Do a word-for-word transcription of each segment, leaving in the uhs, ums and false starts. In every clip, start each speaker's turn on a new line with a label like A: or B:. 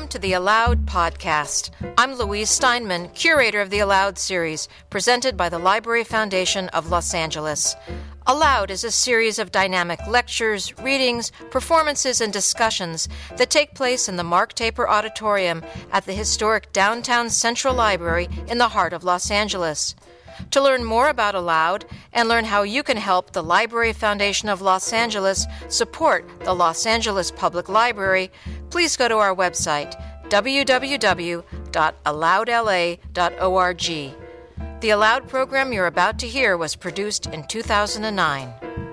A: Welcome to the Aloud Podcast. I'm Louise Steinman, curator of the Aloud series, presented by the Library Foundation of Los Angeles. Aloud is a series of dynamic lectures, readings, performances, and discussions that take place in the Mark Taper Auditorium at the historic downtown Central Library in the heart of Los Angeles. To learn more about Aloud and learn how you can help the Library Foundation of Los Angeles support the Los Angeles Public Library, please go to our website, w w w dot aloud l a dot org. The Aloud program you're about to hear was produced in two thousand nine.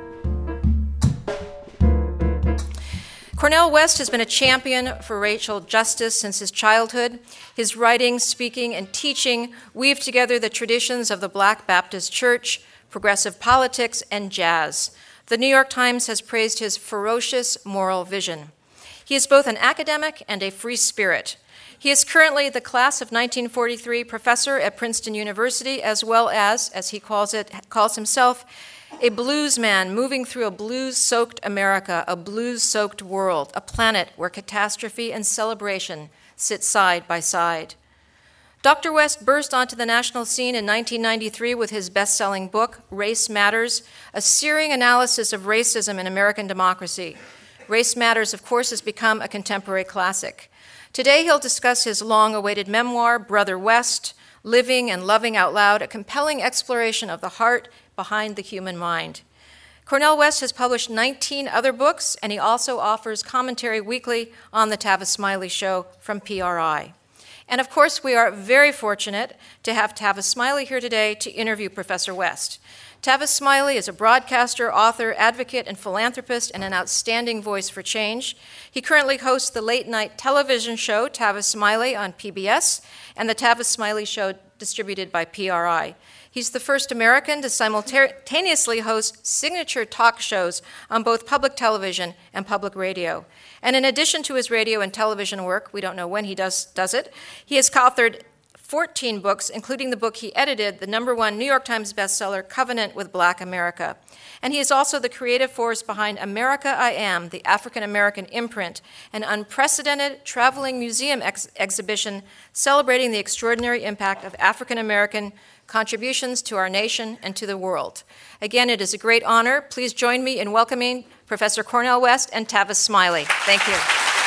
A: Cornel West has been a champion for racial justice since his childhood. His writing, speaking, and teaching weave together the traditions of the Black Baptist Church, progressive politics, and jazz. The New York Times has praised his ferocious moral vision. He is both an academic and a free spirit. He is currently the class of nineteen forty-three professor at Princeton University, as well as, as he calls it, calls himself, a blues man moving through a blues-soaked America, a blues-soaked world, a planet where catastrophe and celebration sit side by side. Doctor West burst onto the national scene in nineteen ninety-three with his best-selling book, Race Matters, a searing analysis of racism in American democracy. Race Matters, of course, has become a contemporary classic. Today, he'll discuss his long-awaited memoir, Brother West, Living and Loving Out Loud, a compelling exploration of the heart behind the human mind. Cornel West has published nineteen other books, and he also offers commentary weekly on the Tavis Smiley Show from P R I. And of course, we are very fortunate to have Tavis Smiley here today to interview Professor West. Tavis Smiley is a broadcaster, author, advocate, and philanthropist, and an outstanding voice for change. He currently hosts the late-night television show Tavis Smiley on P B S and the Tavis Smiley Show distributed by P R I. He's the first American to simultaneously host signature talk shows on both public television and public radio. And in addition to his radio and television work, we don't know when he does, does it, he has co-authored fourteen books, including the book he edited, the number one New York Times bestseller, Covenant with Black America. And he is also the creative force behind America I Am, the African-American imprint, an unprecedented traveling museum ex- exhibition celebrating the extraordinary impact of African-American contributions to our nation and to the world. Again, it is a great honor. Please join me in welcoming Professor Cornel West and Tavis Smiley. Thank you.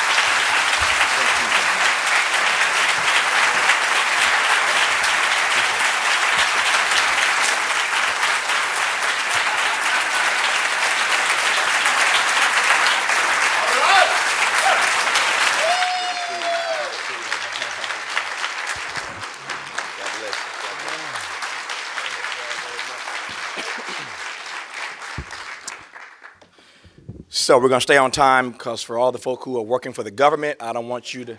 B: So we're going to stay on time because for all the folk who are working for the government, I don't want you to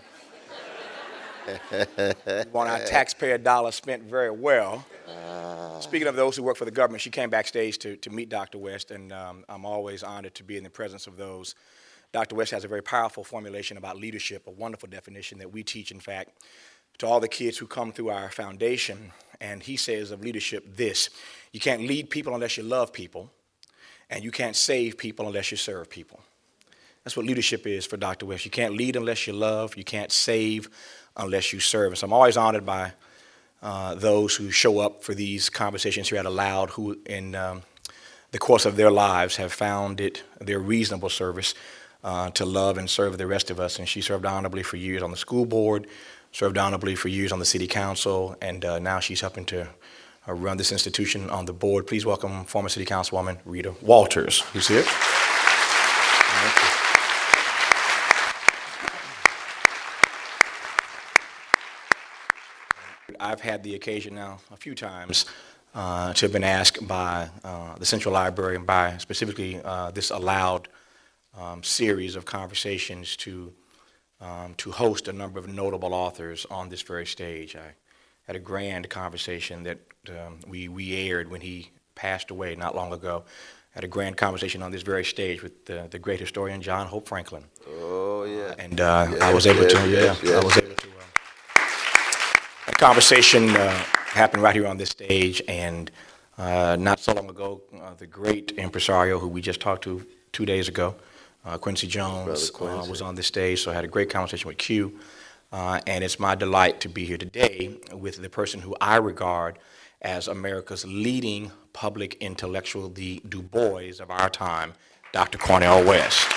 B: we want our taxpayer dollars spent very well. Uh, Speaking of those who work for the government, she came backstage to, to meet Doctor West, and um, I'm always honored to be in the presence of those. Doctor West has a very powerful formulation about leadership, a wonderful definition that we teach, in fact, to all the kids who come through our foundation. And he says of leadership this: you can't lead people unless you love people. And you can't save people unless you serve people. That's what leadership is for Doctor West. You can't lead unless you love. You can't save unless you serve. And so I'm always honored by uh, those who show up for these conversations here at Aloud, who in um, the course of their lives have found it their reasonable service uh, to love and serve the rest of us. And she served honorably for years on the school board, served honorably for years on the city council, and uh, now she's helping to Uh, run this institution on the board. Please welcome former City Councilwoman Rita Walters, who's here. I've had the occasion now a few times uh, to have been asked by uh, the Central Library and by specifically uh, this Aloud um, series of conversations to um, to host a number of notable authors on this very stage. I had a grand conversation that um, we, we aired when he passed away not long ago. Had a grand conversation on this very stage with the, the great historian John Hope Franklin.
C: Oh yeah.
B: And uh,
C: yes,
B: I was able
C: yes,
B: to,
C: yes,
B: yeah,
C: yes.
B: I was able to. Uh, a conversation uh, happened right here on this stage, and uh, not so long ago, uh, the great impresario who we just talked to two days ago, uh, Quincy Jones,
C: Quincy.
B: Uh, was on this stage. So I had a great conversation with Q. Uh, and it's my delight to be here today with the person who I regard as America's leading public intellectual, the Du Bois of our time, Doctor Cornel West.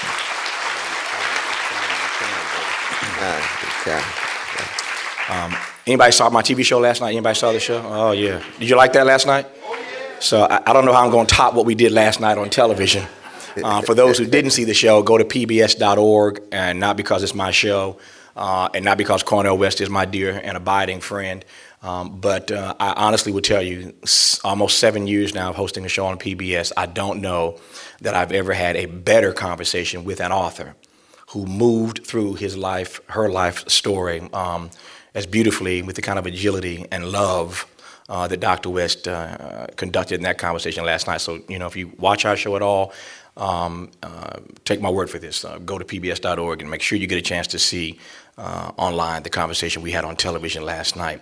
B: Um, anybody saw my T V show last night? Anybody saw the show? Oh, yeah. Did you like that last night? So I, I don't know how I'm going to top what we did last night on television. Uh, for those who didn't see the show, go to P B S dot org, and not because it's my show, uh, and not because Cornel West is my dear and abiding friend, um, but uh, I honestly would tell you, s- almost seven years now of hosting a show on P B S, I don't know that I've ever had a better conversation with an author who moved through his life, her life story, um, as beautifully with the kind of agility and love uh, that Doctor West uh, conducted in that conversation last night. So, you know, if you watch our show at all, um, uh, take my word for this. Uh, go to P B S dot org and make sure you get a chance to see uh, online the conversation we had on television last night.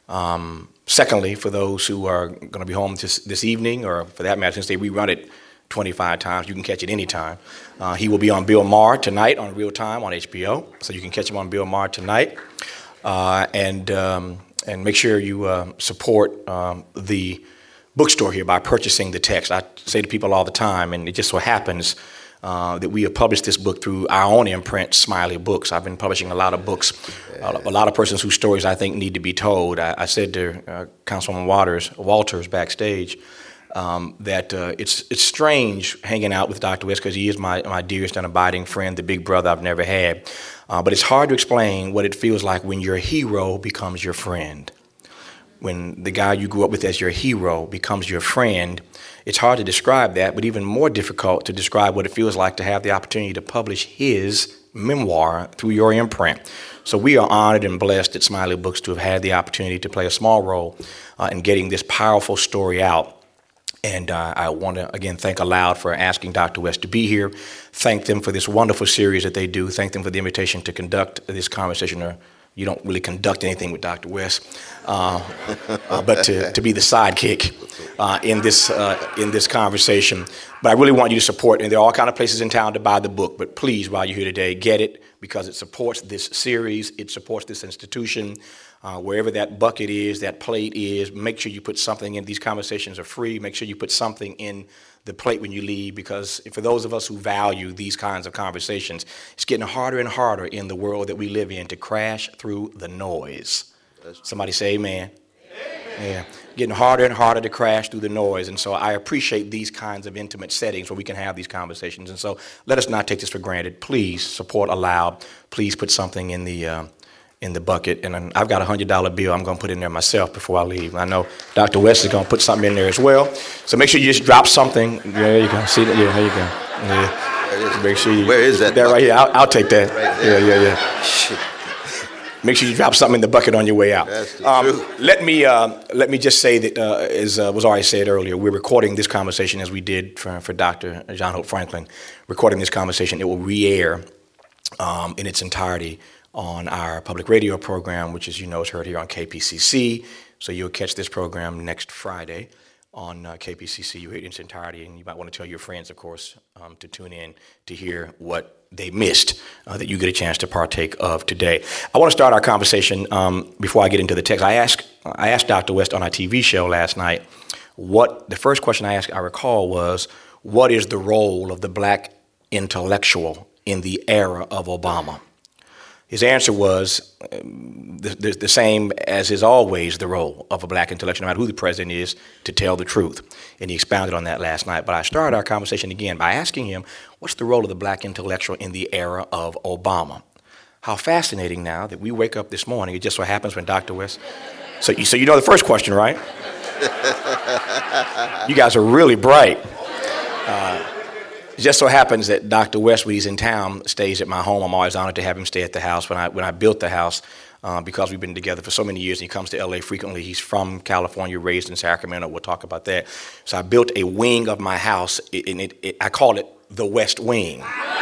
B: Um, secondly, for those who are going to be home this, this evening, or for that matter, since they rerun it twenty-five times, you can catch it anytime. Uh, he will be on Bill Maher tonight on Real Time on H B O, so you can catch him on Bill Maher tonight. Uh, and um, and make sure you uh, support um, the bookstore here by purchasing the text. I say to people all the time, and it just so happens uh, that we have published this book through our own imprint, Smiley Books. I've been publishing a lot of books, uh, a lot of persons whose stories I think need to be told. I, I said to uh, Councilwoman Waters, Walters backstage, Um, that uh, it's it's strange hanging out with Doctor West because he is my, my dearest and abiding friend, the big brother I've never had. Uh, but it's hard to explain what it feels like when your hero becomes your friend. When the guy you grew up with as your hero becomes your friend, it's hard to describe that, but even more difficult to describe what it feels like to have the opportunity to publish his memoir through your imprint. So we are honored and blessed at Smiley Books to have had the opportunity to play a small role uh, in getting this powerful story out. And uh, I want to, again, thank Aloud for asking Doctor West to be here. Thank them for this wonderful series that they do. Thank them for the invitation to conduct this conversation. Or you don't really conduct anything with Doctor West, uh, uh, but to, to be the sidekick uh, in this uh, in this conversation. But I really want you to support, and there are all kinds of places in town to buy the book, but please, while you're here today, get it, because it supports this series, it supports this institution. Uh, wherever that bucket is, that plate is, make sure you put something in. These conversations are free. Make sure you put something in the plate when you leave, because for those of us who value these kinds of conversations, it's getting harder and harder in the world that we live in to crash through the noise. Somebody say amen. Amen. Yeah, getting harder and harder to crash through the noise. And so I appreciate these kinds of intimate settings where we can have these conversations. And so let us not take this for granted. Please support Aloud. Please put something in the uh, in the bucket, and I've got a hundred dollar bill I'm going to put in there myself before I leave. I know Doctor West is going to put something in there as well, so make sure you just drop something. Yeah, there you go. See that? Yeah, there you go. Yeah. Make sure you.
C: Where is that?
B: That right here. I'll, I'll take that.
C: Right
B: yeah, yeah, yeah. Shit. Make sure you drop something in the bucket on your way out.
C: That's the
B: um,
C: truth.
B: Let me uh, let me just say that, uh, as uh, was already said earlier, we're recording this conversation as we did for, for Doctor John Hope Franklin. Recording this conversation, it will re-air um, in its entirety on our public radio program, which, as you know, is heard here on K P C C. So you'll catch this program next Friday on uh, K P C C. You hear it in its entirety, and you might want to tell your friends, of course, um, to tune in to hear what they missed uh, that you get a chance to partake of today. I want to start our conversation um, before I get into the text. I asked I asked Doctor West on our T V show last night what the first question I asked, I recall, was, what is the role of the black intellectual in the era of Obama? His answer was um, the, the, the same as is always the role of a black intellectual, no matter who the president is, to tell the truth. And he expounded on that last night. But I started our conversation again by asking him, what's the role of the black intellectual in the era of Obama? How fascinating now that we wake up this morning, it just so happens when Doctor West, so you, so you know the first question, right? You guys are really bright. Uh, It just so happens that Doctor West, when he's in town, stays at my home. I'm always honored to have him stay at the house. When I when I built the house, uh, because we've been together for so many years, and he comes to L A frequently. He's from California, raised in Sacramento. We'll talk about that. So I built a wing of my house, and it, it, I call it the West Wing.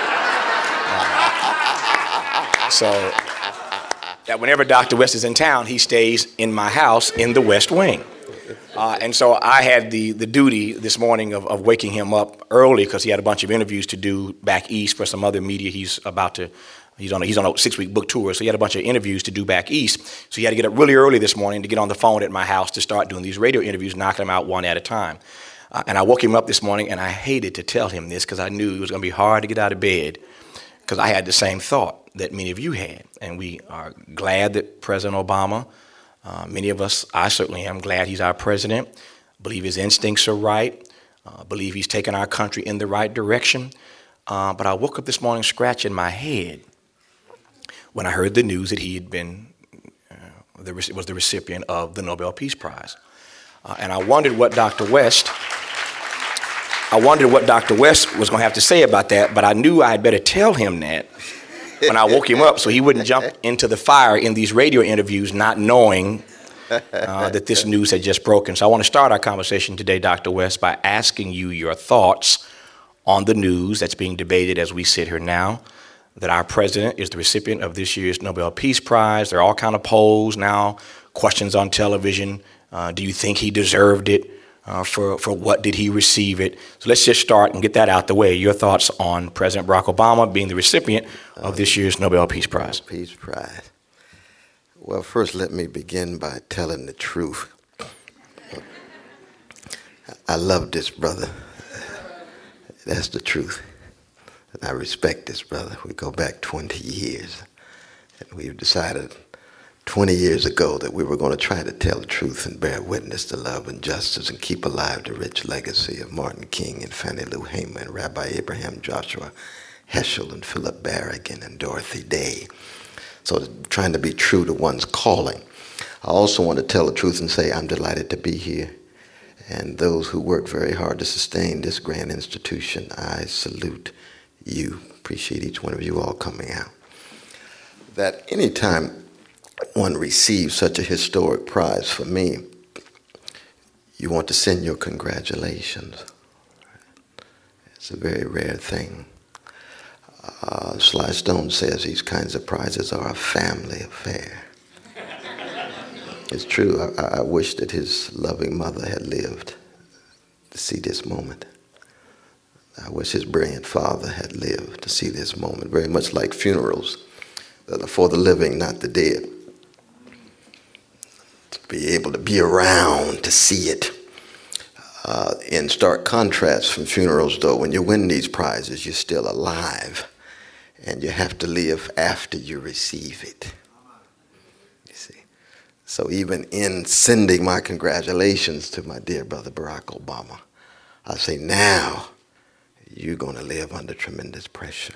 B: Uh, so that whenever Doctor West is in town, he stays in my house in the West Wing. Uh, and so I had the, the duty this morning of, of waking him up early because he had a bunch of interviews to do back east for some other media he's about to He's on a, he's on a six-week book tour, so he had a bunch of interviews to do back east. So he had to get up really early this morning to get on the phone at my house to start doing these radio interviews, knocking them out one at a time. Uh, and I woke him up this morning, and I hated to tell him this because I knew it was going to be hard to get out of bed, because I had the same thought that many of you had. And we are glad that President Obama, uh, many of us, I certainly am glad he's our president, believe his instincts are right, uh, believe he's taken our country in the right direction. Uh, but I woke up this morning scratching my head when I heard the news that he had been, uh, the, was the recipient of the Nobel Peace Prize. Uh, and I wondered what Doctor West, I wondered what Doctor West was going to have to say about that, but I knew I had better tell him that when I woke him up so he wouldn't jump into the fire in these radio interviews not knowing uh, that this news had just broken. So I want to start our conversation today, Doctor West, by asking you your thoughts on the news that's being debated as we sit here now, that our president is the recipient of this year's Nobel Peace Prize. There are all kinds of polls now, questions on television. Uh, do you think he deserved it? Uh, for, for what did he receive it? So let's just start and get that out the way. Your thoughts on President Barack Obama being the recipient of this year's Nobel Peace Prize.
C: Peace Prize. Well, first let me begin by telling the truth. I love this brother. That's the truth. And I respect this brother. We go back twenty years. And we've decided twenty years ago that we were going to try to tell the truth and bear witness to love and justice and keep alive the rich legacy of Martin King and Fannie Lou Hamer and Rabbi Abraham Joshua Heschel and Philip Berrigan and Dorothy Day. So trying to be true to one's calling. I also want to tell the truth and say I'm delighted to be here. And those who work very hard to sustain this grand institution, I salute you. Appreciate each one of you all coming out. That anytime one receives such a historic prize, for me, you want to send your congratulations. It's a very rare thing. Uh, Sly Stone says these kinds of prizes are a family affair. It's true. I, I wish that his loving mother had lived to see this moment. I wish his brilliant father had lived to see this moment. Very much like funerals that are for the living, not the dead. To be able to be around to see it. Uh, in stark contrast from funerals, though, when you win these prizes, you're still alive. And you have to live after you receive it. You see. So even in sending my congratulations to my dear brother Barack Obama, I say now you're going to live under tremendous pressure.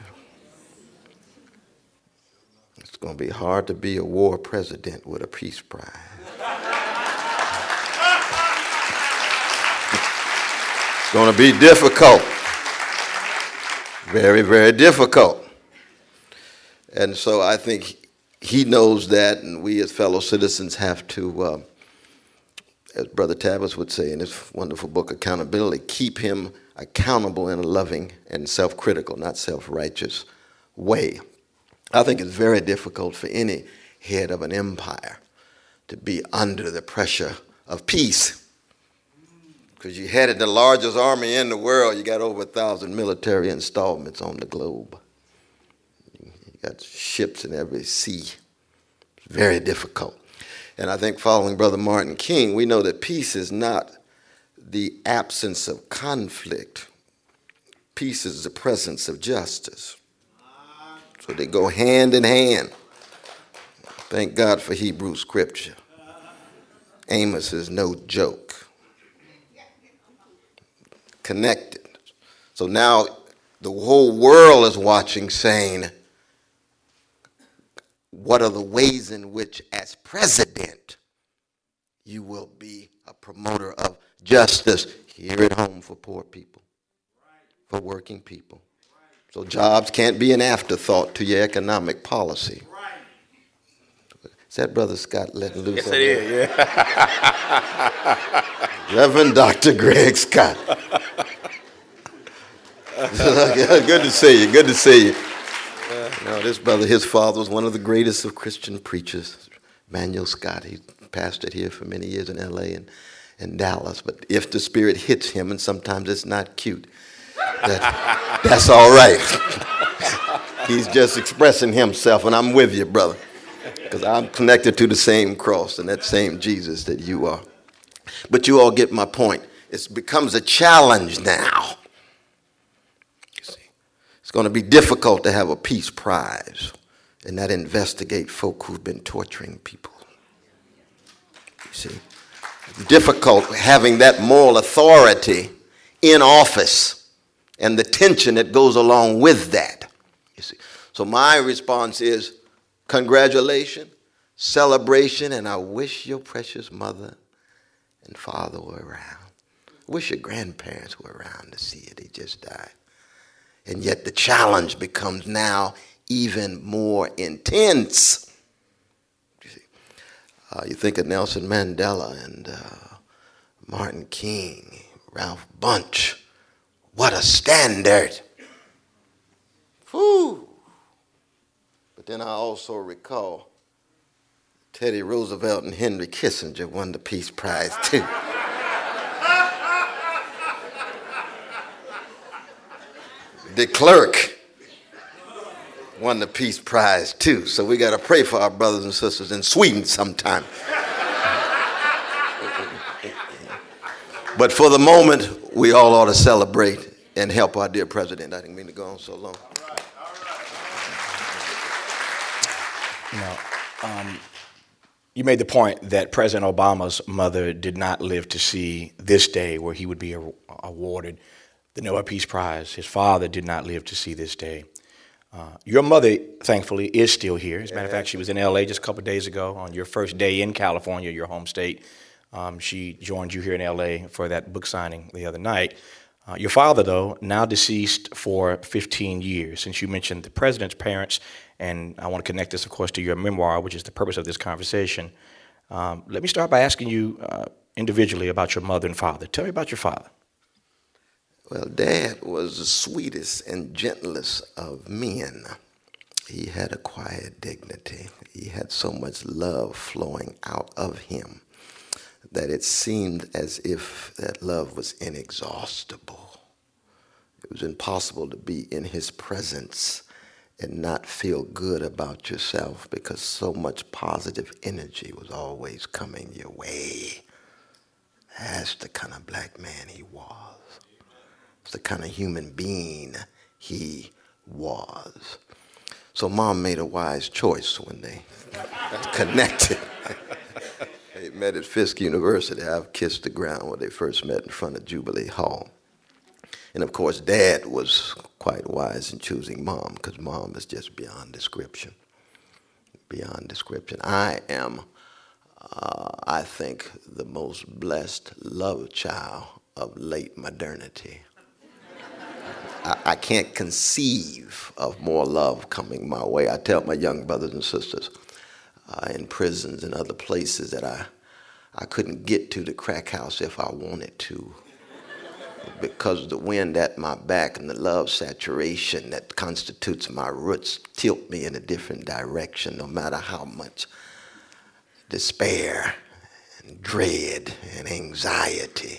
C: It's going to be hard to be a war president with a peace prize. It's going to be difficult. Very, very difficult. And so I think he knows that, and we as fellow citizens have to, uh, as Brother Tavis would say in his wonderful book, Accountability, keep him accountable in a loving and self-critical, not self-righteous way. I think it's very difficult for any head of an empire to be under the pressure of peace. Because you headed the largest army in the world, you got over a thousand military installments on the globe. You got ships in every sea. It's very difficult. And I think following Brother Martin King, we know that peace is not the absence of conflict. Peace is the presence of justice. So they go hand in hand. Thank God for Hebrew scripture. Amos is no joke. Connected. So now the whole world is watching, saying, what are the ways in which, as president, you will be a promoter of justice here at home for poor people, for working people. So jobs can't be an afterthought to your economic policy. Is that Brother Scott letting loose?
B: Yes, it is, yeah.
C: Reverend Doctor Greg Scott. Good to see you, good to see you. You know, this brother, his father was one of the greatest of Christian preachers, Manuel Scott. He pastored here for many years in L A and, and Dallas. But if the Spirit hits him, and sometimes it's not cute, that, that's all right. He's just expressing himself, and I'm with you, brother, because I'm connected to the same cross and that same Jesus that you are. But you all get my point. It becomes a challenge now. You see, it's going to be difficult to have a peace prize and not investigate folk who've been torturing people. You see, difficult having that moral authority in office and the tension that goes along with that. You see, so my response is congratulations, celebration, and I wish your precious mother and father were around. I wish your grandparents were around to see it. They just died. And yet the challenge becomes now even more intense. You see, uh, you think of Nelson Mandela and uh, Martin King, Ralph Bunche. What a standard. Whew. But then I also recall Teddy Roosevelt and Henry Kissinger won the Peace Prize too. De Klerk won the Peace Prize too. So we got to pray for our brothers and sisters in Sweden sometime. But for the moment, we all ought to celebrate and help our dear president. I didn't mean to go on so long.
B: You know, um, you made the point that President Obama's mother did not live to see this day where he would be a- awarded the Nobel Peace Prize. His father did not live to see this day. Uh, your mother, thankfully, is still here. As a matter of fact, she was in L A just a couple of days ago on your first day in California, your home state. Um, she joined you here in L A for that book signing the other night. Uh, your father, though, now deceased for fifteen years. Since you mentioned the president's parents, and I want to connect this, of course, to your memoir, which is the purpose of this conversation. Um, let me start by asking you uh, individually about your mother and father. Tell me about your father.
C: Well, Dad was the sweetest and gentlest of men. He had a quiet dignity. He had so much love flowing out of him that it seemed as if that love was inexhaustible. It was impossible to be in his presence and not feel good about yourself because so much positive energy was always coming your way. That's the kind of black man he was. It's the kind of human being he was. So Mom made a wise choice when they connected. They met at Fisk University. I've kissed the ground where they first met in front of Jubilee Hall. And of course, Dad was quite wise in choosing Mom because Mom is just beyond description. Beyond description. I am, uh, I think, the most blessed love child of late modernity. I, I can't conceive of more love coming my way. I tell my young brothers and sisters uh, in prisons and other places that I, I couldn't get to the crack house if I wanted to, because the wind at my back and the love saturation that constitutes my roots tilt me in a different direction, no matter how much despair and dread and anxiety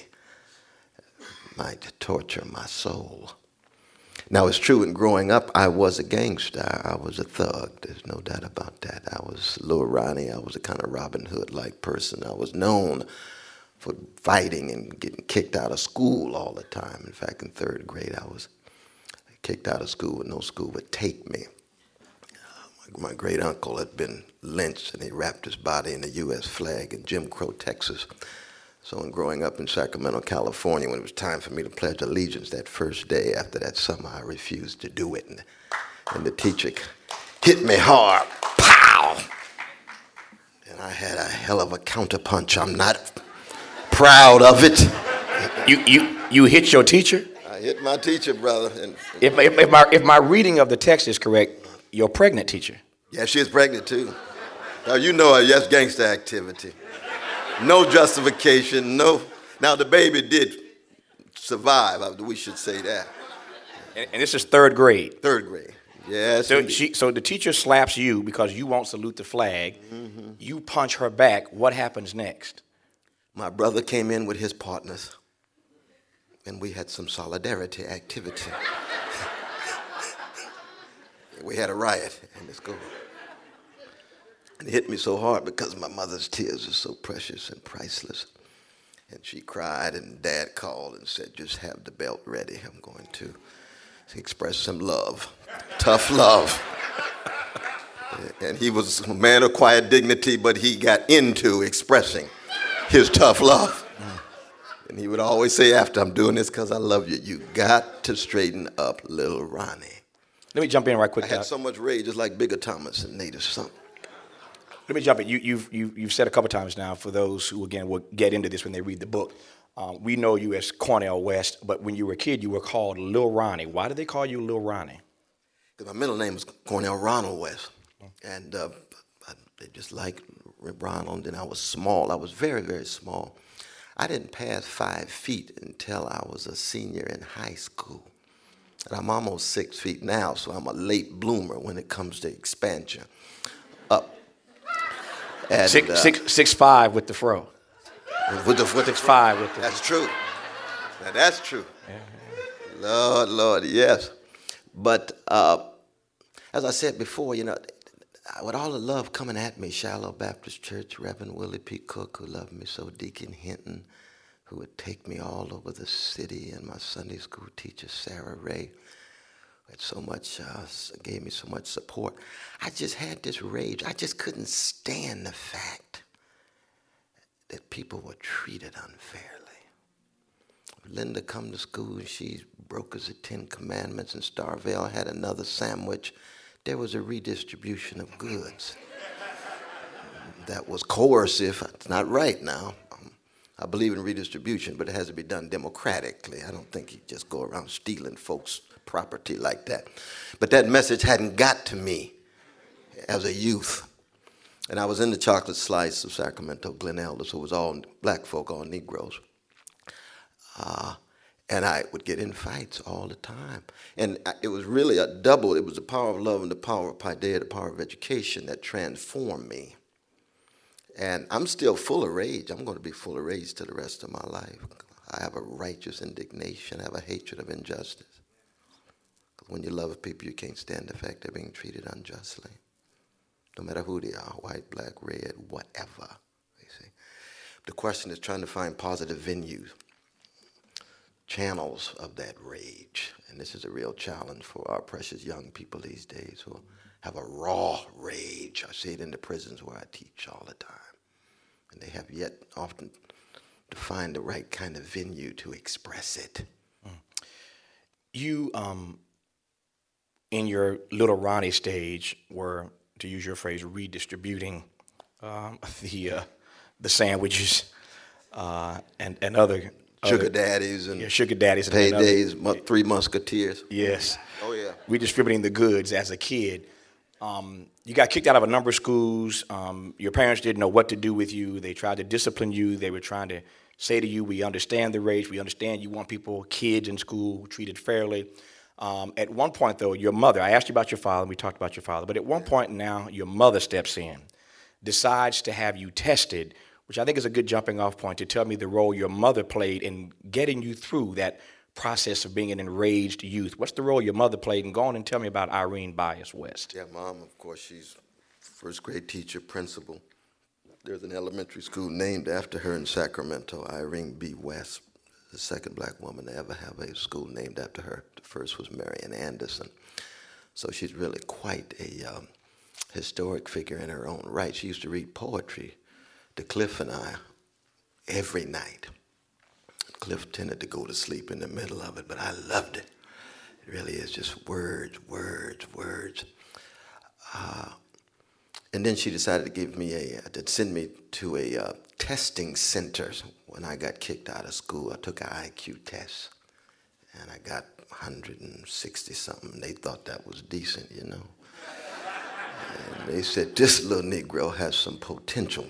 C: might torture my soul. Now, it's true, in growing up, I was a gangster. I was a thug. There's no doubt about that. I was Lil Ronnie. I was a kind of Robin Hood-like person. I was known for fighting and getting kicked out of school all the time. In fact, in third grade, I was kicked out of school and no school would take me. Uh, my, my great uncle had been lynched and he wrapped his body in the U S flag in Jim Crow, Texas. So in growing up in Sacramento, California, when it was time for me to pledge allegiance that first day, after that summer, I refused to do it. And, and the teacher hit me hard, pow! And I had a hell of a counterpunch. I'm not proud of it.
B: You you you hit your teacher?
C: I hit my teacher, brother. And, and
B: If, if, if, my, if my reading of the text is correct, your pregnant teacher.
C: yeah, she was pregnant too. Now, you know her, yes, gangster activity. No justification, no. Now, the baby did survive. We should say that.
B: And, and this is third grade.
C: Third grade. Yes.
B: So, she, so the teacher slaps you because you won't salute the flag. Mm-hmm. You punch her back. What happens next?
C: My brother came in with his partners, and we had some solidarity activity. We had a riot in the school. And it hit me so hard because my mother's tears are so precious and priceless. And she cried, and Dad called and said, just have the belt ready. I'm going to express some love, tough love. And he was a man of quiet dignity, but he got into expressing his tough love. And he would always say after, I'm doing this because I love you. You got to straighten up little Ronnie.
B: Let me jump in right quick.
C: I had so much rage, just like Bigger Thomas and Native Son.
B: Let me jump in. You, you've, you, you've said a couple times now, for those who, again, will get into this when they read the book, um, we know you as Cornel West, but when you were a kid, you were called Lil Ronnie. Why did they call you Lil Ronnie?
C: Because my middle name was Cornel Ronald West. And uh, I, they just liked Ronald, and I was small. I was very, very small. I didn't pass five feet until I was a senior in high school. And I'm almost six feet now, so I'm a late bloomer when it comes to expansion. Up. And,
B: six,
C: uh,
B: six, six five with the fro.
C: With the, with the
B: six five with the.
C: That's true. Now that's true. Yeah. Lord, Lord, yes. But uh, as I said before, you know, with all the love coming at me, Shiloh Baptist Church, Reverend Willie P. Cook, who loved me so, Deacon Hinton, who would take me all over the city, and my Sunday school teacher, Sarah Ray, who had so much, uh, gave me so much support. I just had this rage. I just couldn't stand the fact that people were treated unfairly. Linda come to school, and she broke us the Ten Commandments, and Starvale had another sandwich. There was a redistribution of goods that was coercive. It's not right now. Um, I believe in redistribution, but it has to be done democratically. I don't think you just go around stealing folks' property like that. But that message hadn't got to me as a youth. And I was in the chocolate slice of Sacramento Glen Elder, so it was all black folk, all Negroes. Uh, And I would get in fights all the time. And it was really a double. It was the power of love and the power of paideia, the power of education that transformed me. And I'm still full of rage. I'm going to be full of rage till the rest of my life. I have a righteous indignation. I have a hatred of injustice. When you love people, you can't stand the fact they're being treated unjustly. No matter who they are, white, black, red, whatever. You see. The question is trying to find positive venues, channels of that rage. And this is a real challenge for our precious young people these days who have a raw rage. I see it in the prisons where I teach all the time. And they have yet often to find the right kind of venue to express it.
B: Mm. You, um, in your Little Ronnie stage, were, to use your phrase, redistributing um, the, uh, the sandwiches uh, and, and other
C: Sugar daddies and
B: yeah, sugar daddies and
C: paydays,
B: another,
C: Three Musketeers.
B: Yes.
C: Oh yeah.
B: Redistributing the goods as a kid. Um, you got kicked out of a number of schools. Um, your parents didn't know what to do with you. They tried to discipline you. They were trying to say to you, we understand the rage. We understand you want people, kids in school, treated fairly. Um, at one point, though, your mother, I asked you about your father, and we talked about your father, but at one point now, your mother steps in, decides to have you tested, which I think is a good jumping off point to tell me the role your mother played in getting you through that process of being an enraged youth. What's the role your mother played? And go on and tell me about Irene Bias West.
C: Yeah, Mom, of course, she's first grade teacher, principal. There's an elementary school named after her in Sacramento, Irene B. West, the second black woman to ever have a school named after her. The first was Marian Anderson. So she's really quite a um, historic figure in her own right. She used to read poetry to Cliff and I every night. Cliff tended to go to sleep in the middle of it, but I loved it. It really is just words, words, words. Uh, and then she decided to give me a, uh, to send me to a uh, testing center. When I got kicked out of school, I took an I Q test, and I got one hundred sixty something. They thought that was decent, you know. And they said, this little Negro has some potential.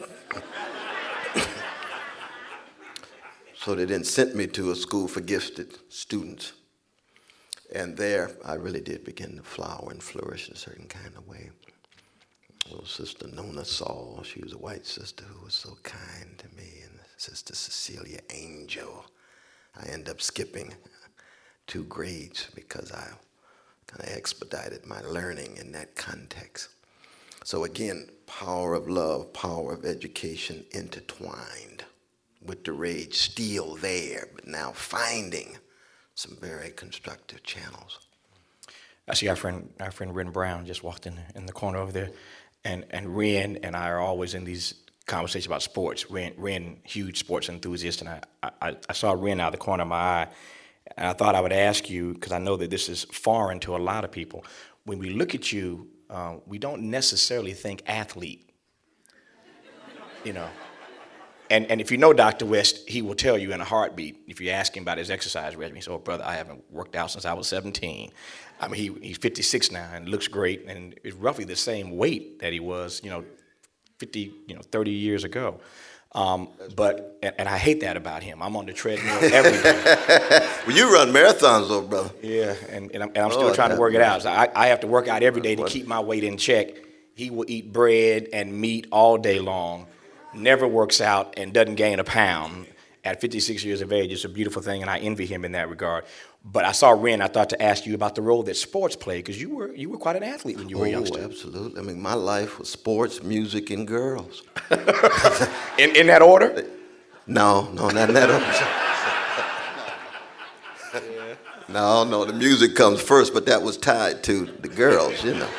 C: So they then sent me to a school for gifted students. And there, I really did begin to flower and flourish in a certain kind of way. Little sister Nona Saul, she was a white sister who was so kind to me, and Sister Cecilia Angel. I ended up skipping two grades because I kind of expedited my learning in that context. So again, power of love, power of education intertwined with the rage still there, but now finding some very constructive channels.
B: I see our friend, our friend Ren Brown just walked in in the corner over there, and and Ren and I are always in these conversations about sports. Ren, Ren, huge sports enthusiast, and I, I I saw Ren out of the corner of my eye, and I thought I would ask you, because I know that this is foreign to a lot of people. When we look at you, uh, we don't necessarily think athlete, you know. And and if you know Doctor West, he will tell you in a heartbeat, if you ask him about his exercise regimen, he says, oh, brother, I haven't worked out since I was seventeen. I mean, he, he's fifty-six now and looks great and is roughly the same weight that he was, you know, fifty, you know, thirty years ago. Um, but, and, and I hate that about him. I'm on the treadmill every day.
C: Well, you run marathons though, brother.
B: Yeah, and, and I'm, and I'm still oh, trying to work it out. So I, I have to work out every day to keep my weight in check. He will eat bread and meat all day long, never works out, and doesn't gain a pound. At fifty-six years of age, it's a beautiful thing, and I envy him in that regard. But I saw Ren, I thought to ask you about the role that sports play, because you were you were quite an athlete when you were a youngster.
C: Oh, absolutely. I mean, my life was sports, music, and girls.
B: in in that order?
C: No, no, not in that order. No, no, the music comes first, but that was tied to the girls, you know.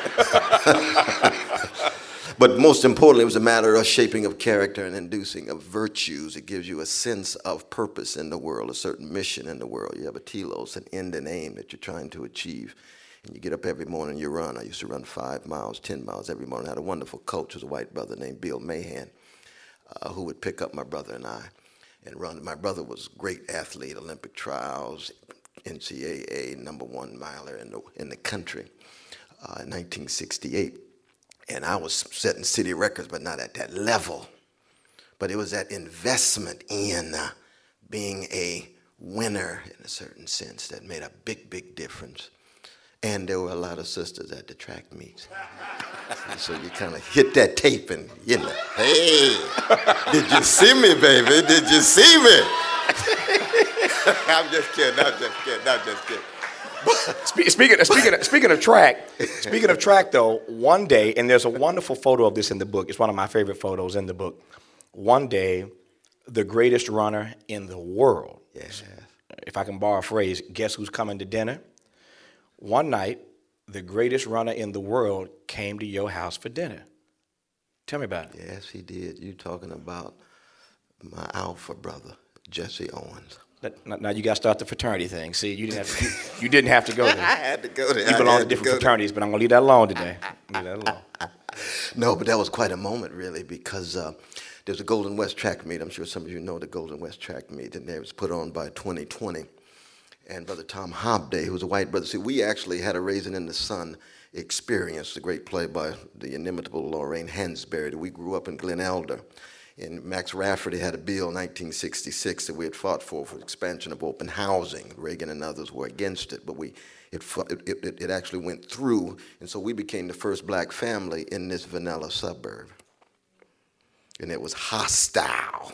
C: But most importantly, it was a matter of shaping of character and inducing of virtues. It gives you a sense of purpose in the world, a certain mission in the world. You have a telos, an end and aim that you're trying to achieve. And you get up every morning, you run. I used to run five miles, ten miles every morning. I had a wonderful coach, who was a white brother named Bill Mahan, uh, who would pick up my brother and I and run. My brother was a great athlete, Olympic trials, N C A A number one miler in the, in the country uh, in nineteen sixty-eight. And I was setting city records, but not at that level. But it was that investment in uh, being a winner in a certain sense that made a big, big difference. And there were a lot of sisters at the track meets. So you kind of hit that tape and, you know, hey, did you see me, baby? Did you see me? I'm just kidding, I'm just kidding, I'm just kidding.
B: Speaking of, speaking of, speaking of track, speaking of track though, one day, and there's a wonderful photo of this in the book. It's one of my favorite photos in the book. One day, the greatest runner in the world.
C: Yes.
B: If I can borrow a phrase, guess who's coming to dinner? One night, the greatest runner in the world came to your house for dinner. Tell me about it.
C: Yes, he did. You're talking about my alpha brother, Jesse Owens.
B: Now you got to start the fraternity thing. See, you didn't have to, you, you didn't have to go there.
C: I had to go there.
B: You belong to different fraternities, but I'm going to leave that alone today. Leave that alone.
C: No, but that was quite a moment, really, because uh, there's a Golden West track meet. I'm sure some of you know the Golden West track meet, and it was put on by twenty twenty. And Brother Tom Hobday, who was a white brother, see, we actually had a Raisin in the Sun experience, the great play by the inimitable Lorraine Hansberry. We grew up in Glen Elder. And Max Rafferty had a bill in nineteen sixty-six that we had fought for, for expansion of open housing. Reagan and others were against it, but we it, it, it, it actually went through, and so we became the first black family in this vanilla suburb. And it was hostile,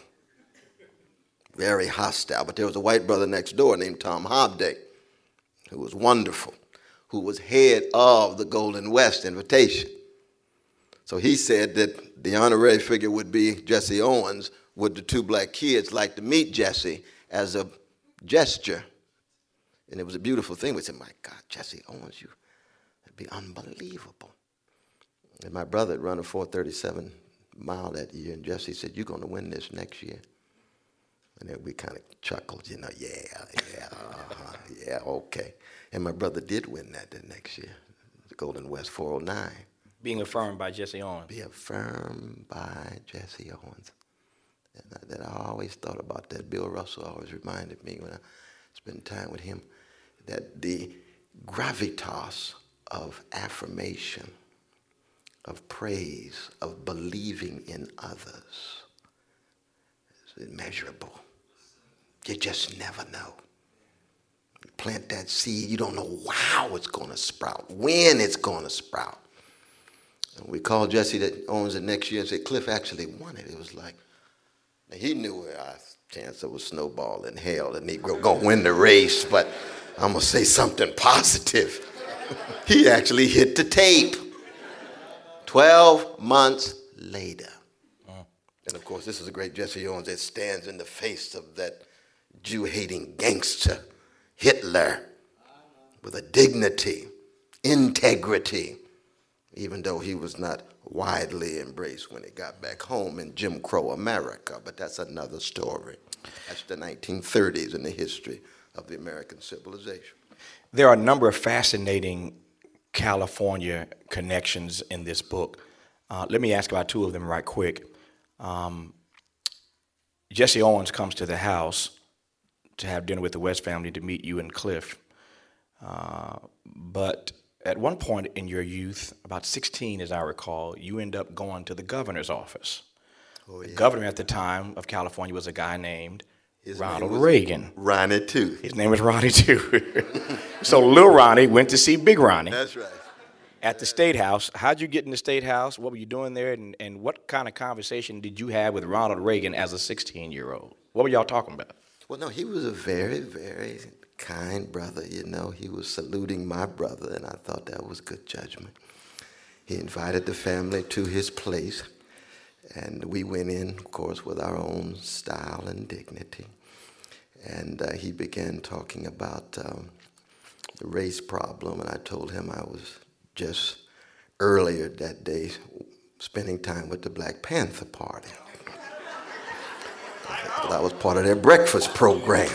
C: very hostile. But there was a white brother next door named Tom Hobday, who was wonderful, who was head of the Golden West invitation. So he said that the honorary figure would be Jesse Owens. Would the two black kids like to meet Jesse as a gesture? And it was a beautiful thing. We said, my God, Jesse Owens, you, that'd be unbelievable. And my brother had run a four thirty-seven mile that year, and Jesse said, you're going to win this next year. And then we kind of chuckled, you know, yeah, yeah, uh-huh, yeah, okay. And my brother did win that the next year, the Golden West four oh nine.
B: Being affirmed by Jesse Owens.
C: Be affirmed by Jesse Owens. And I, that I always thought about that. Bill Russell always reminded me when I spent time with him that the gravitas of affirmation, of praise, of believing in others is immeasurable. You just never know. You plant that seed, you don't know how it's going to sprout, when it's going to sprout. And we called Jesse that owns it next year and said, Cliff actually won it. It was like, he knew our chance of a snowball in hell, the Negro going to win the race, but I'm going to say something positive. He actually hit the tape. Twelve months later. Mm. And of course, this is a great Jesse Owens that stands in the face of that Jew-hating gangster, Hitler, with a dignity, integrity, even though he was not widely embraced when he got back home in Jim Crow America. But that's another story. That's the nineteen thirties in the history of the American civilization.
B: There are a number of fascinating California connections in this book. Uh, let me ask about two of them right quick. Um, Jesse Owens comes to the house to have dinner with the West family to meet you and Cliff. Uh, but at one point in your youth, about sixteen as I recall, you end up going to the governor's office. Oh, yeah. The governor at the time of California was a guy named His Ronald Reagan.
C: Ronnie too.
B: His name was Ronnie too. So little Ronnie went to see Big Ronnie.
C: That's right.
B: At the State House. How'd you get in the State House? What were you doing there? And, and what kind of conversation did you have with Ronald Reagan as a sixteen-year-old? What were y'all talking about?
C: Well, no, he was a very, very kind brother, you know. He was saluting my brother, and I thought that was good judgment. He invited the family to his place, and we went in, of course, with our own style and dignity. And uh, he began talking about um, the race problem, and I told him I was just earlier that day spending time with the Black Panther Party. I was part of their breakfast program.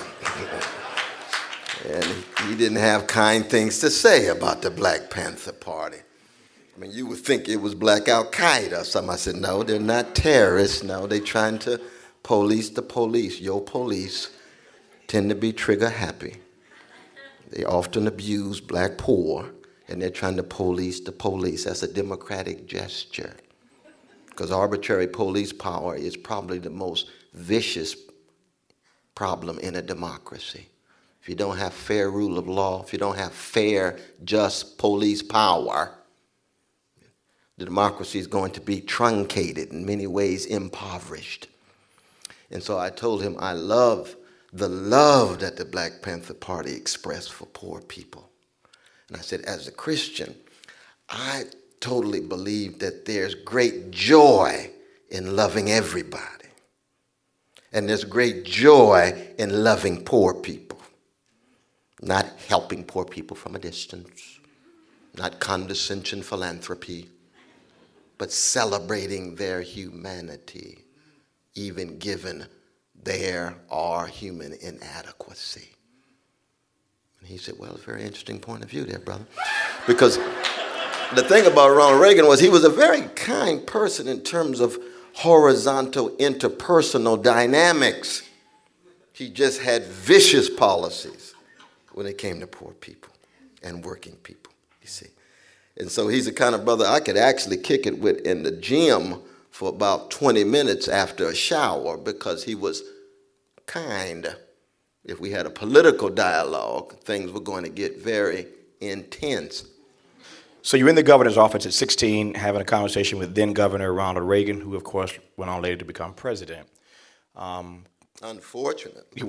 C: And he didn't have kind things to say about the Black Panther Party. I mean, you would think it was Black Al-Qaeda or something. I said, no, they're not terrorists. No, they're trying to police the police. Your police tend to be trigger happy. They often abuse black poor, and they're trying to police the police. That's a democratic gesture. Because arbitrary police power is probably the most vicious problem in a democracy. If you don't have fair rule of law, if you don't have fair, just police power, the democracy is going to be truncated, in many ways impoverished. And so I told him I love the love that the Black Panther Party expressed for poor people. And I said, as a Christian, I totally believe that there's great joy in loving everybody. And there's great joy in loving poor people. Not helping poor people from a distance, not condescension philanthropy, but celebrating their humanity, even given there are human inadequacy. And he said, well, it's a very interesting point of view there, brother. Because the thing about Ronald Reagan was he was a very kind person in terms of horizontal interpersonal dynamics. He just had vicious policies when it came to poor people and working people, you see. And so he's the kind of brother I could actually kick it with in the gym for about twenty minutes after a shower because he was kind. If we had a political dialogue, things were going to get very intense.
B: So you're in the governor's office at sixteen having a conversation with then Governor Ronald Reagan, who of course went on later to become president. Um,
C: Unfortunately.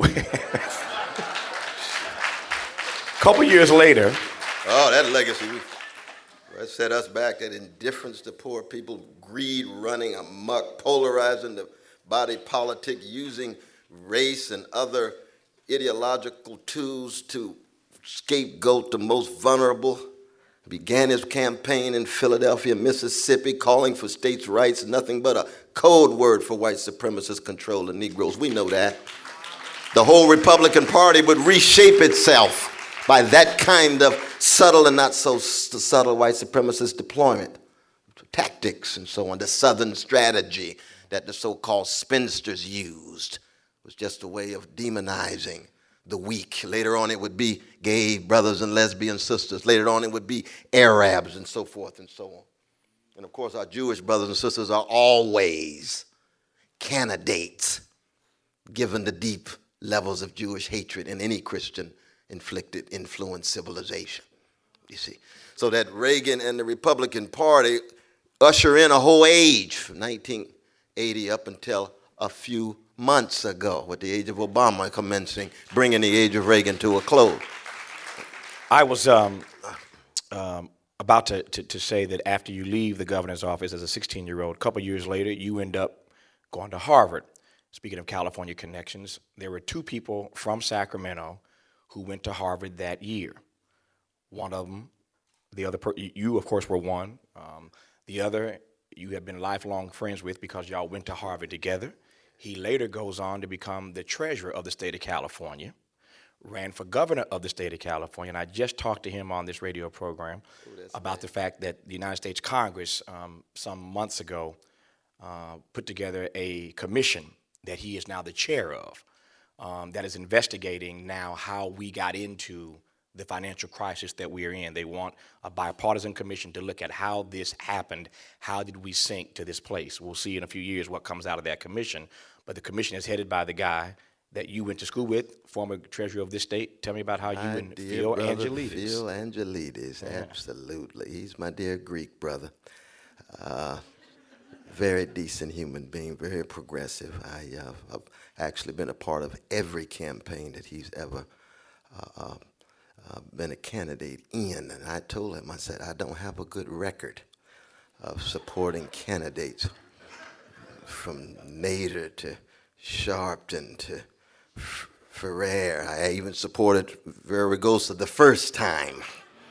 B: A couple years later.
C: Oh, that legacy. That set us back, that indifference to poor people, greed running amok, polarizing the body politic, using race and other ideological tools to scapegoat the most vulnerable. Began his campaign in Philadelphia, Mississippi, calling for states' rights, nothing but a code word for white supremacist control of Negroes. We know that. The whole Republican Party would reshape itself by that kind of subtle and not so subtle white supremacist deployment, tactics and so on. The Southern strategy that the so-called spinsters used was just a way of demonizing the weak. Later on it would be gay brothers and lesbian sisters. Later on it would be Arabs and so forth and so on. And of course our Jewish brothers and sisters are always candidates given the deep levels of Jewish hatred in any Christian inflicted influence civilization, you see. So that Reagan and the Republican Party usher in a whole age from nineteen eighty up until a few months ago, with the age of Obama commencing, bringing the age of Reagan to a close.
B: I was um, um, about to, to, to say that after you leave the governor's office as a sixteen-year-old, a couple years later, you end up going to Harvard. Speaking of California connections, there were two people from Sacramento who went to Harvard that year. One of them, the other, per you of course were one. Um, the other, you have been lifelong friends with because y'all went to Harvard together. He later goes on to become the treasurer of the state of California, ran for governor of the state of California, and I just talked to him on this radio program Ooh, about nice. the fact that the United States Congress, um, some months ago, uh, put together a commission that he is now the chair of, um, that is investigating now how we got into the financial crisis that we are in. They want a bipartisan commission to look at how this happened. How did we sink to this place? We'll see in a few years what comes out of that commission. But the commission is headed by the guy that you went to school with, former treasurer of this state. Tell me about how you
C: my
B: and
C: dear
B: Phil
C: brother,
B: Angelides.
C: Phil Angelides, yeah. Absolutely. He's my dear Greek brother. Uh, very decent human being, very progressive. I, uh, I've actually been a part of every campaign that he's ever uh, uh, uh, been a candidate in. And I told him, I said, I don't have a good record of supporting candidates from Nader to Sharpton to Ferrer. I even supported Verragosa the first time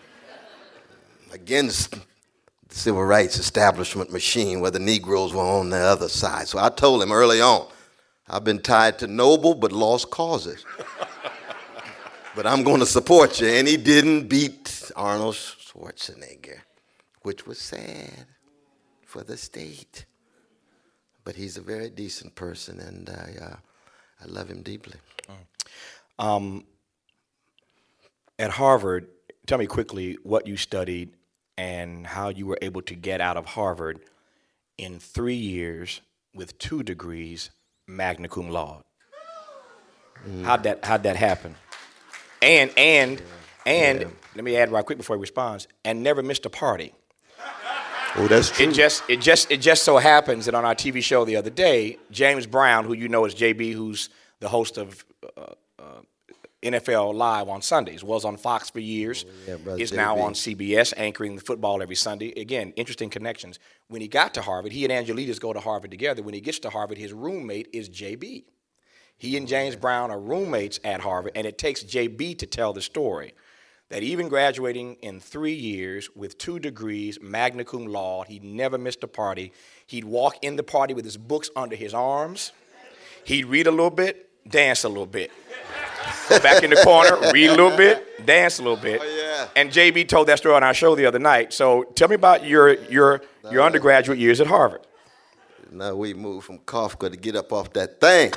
C: against the civil rights establishment machine where the Negroes were on the other side. So I told him early on, I've been tied to noble but lost causes. But I'm going to support you. And he didn't beat Arnold Schwarzenegger, which was sad for the state. But he's a very decent person, and I, uh, I love him deeply.
B: Um, at Harvard, tell me quickly what you studied and how you were able to get out of Harvard in three years with two degrees, magna cum laude. Mm. How'd that, how'd that happen? And, and, yeah. and, yeah. let me add right quick before he responds, and never missed a party.
C: Oh, that's true.
B: It just, it just, it just so happens that on our T V show the other day, James Brown, who you know as J B, who's the host of uh, uh, N F L Live on Sundays, was on Fox for years, oh, yeah, brother, is J B. Now on C B S, anchoring the football every Sunday. Again, interesting connections. When he got to Harvard, he and Angelides go to Harvard together. When he gets to Harvard, his roommate is J B. He and James Brown are roommates at Harvard, and it takes J B to tell the story that even graduating in three years with two degrees, magna cum laude, he never missed a party. He'd walk in the party with his books under his arms. He'd read a little bit, dance a little bit. Go back in the corner, read a little bit, dance a little bit.
C: Oh, yeah.
B: And J B told that story on our show the other night. So tell me about your, your, no, your undergraduate years at Harvard.
C: Now we moved from Kafka to get up off that thing.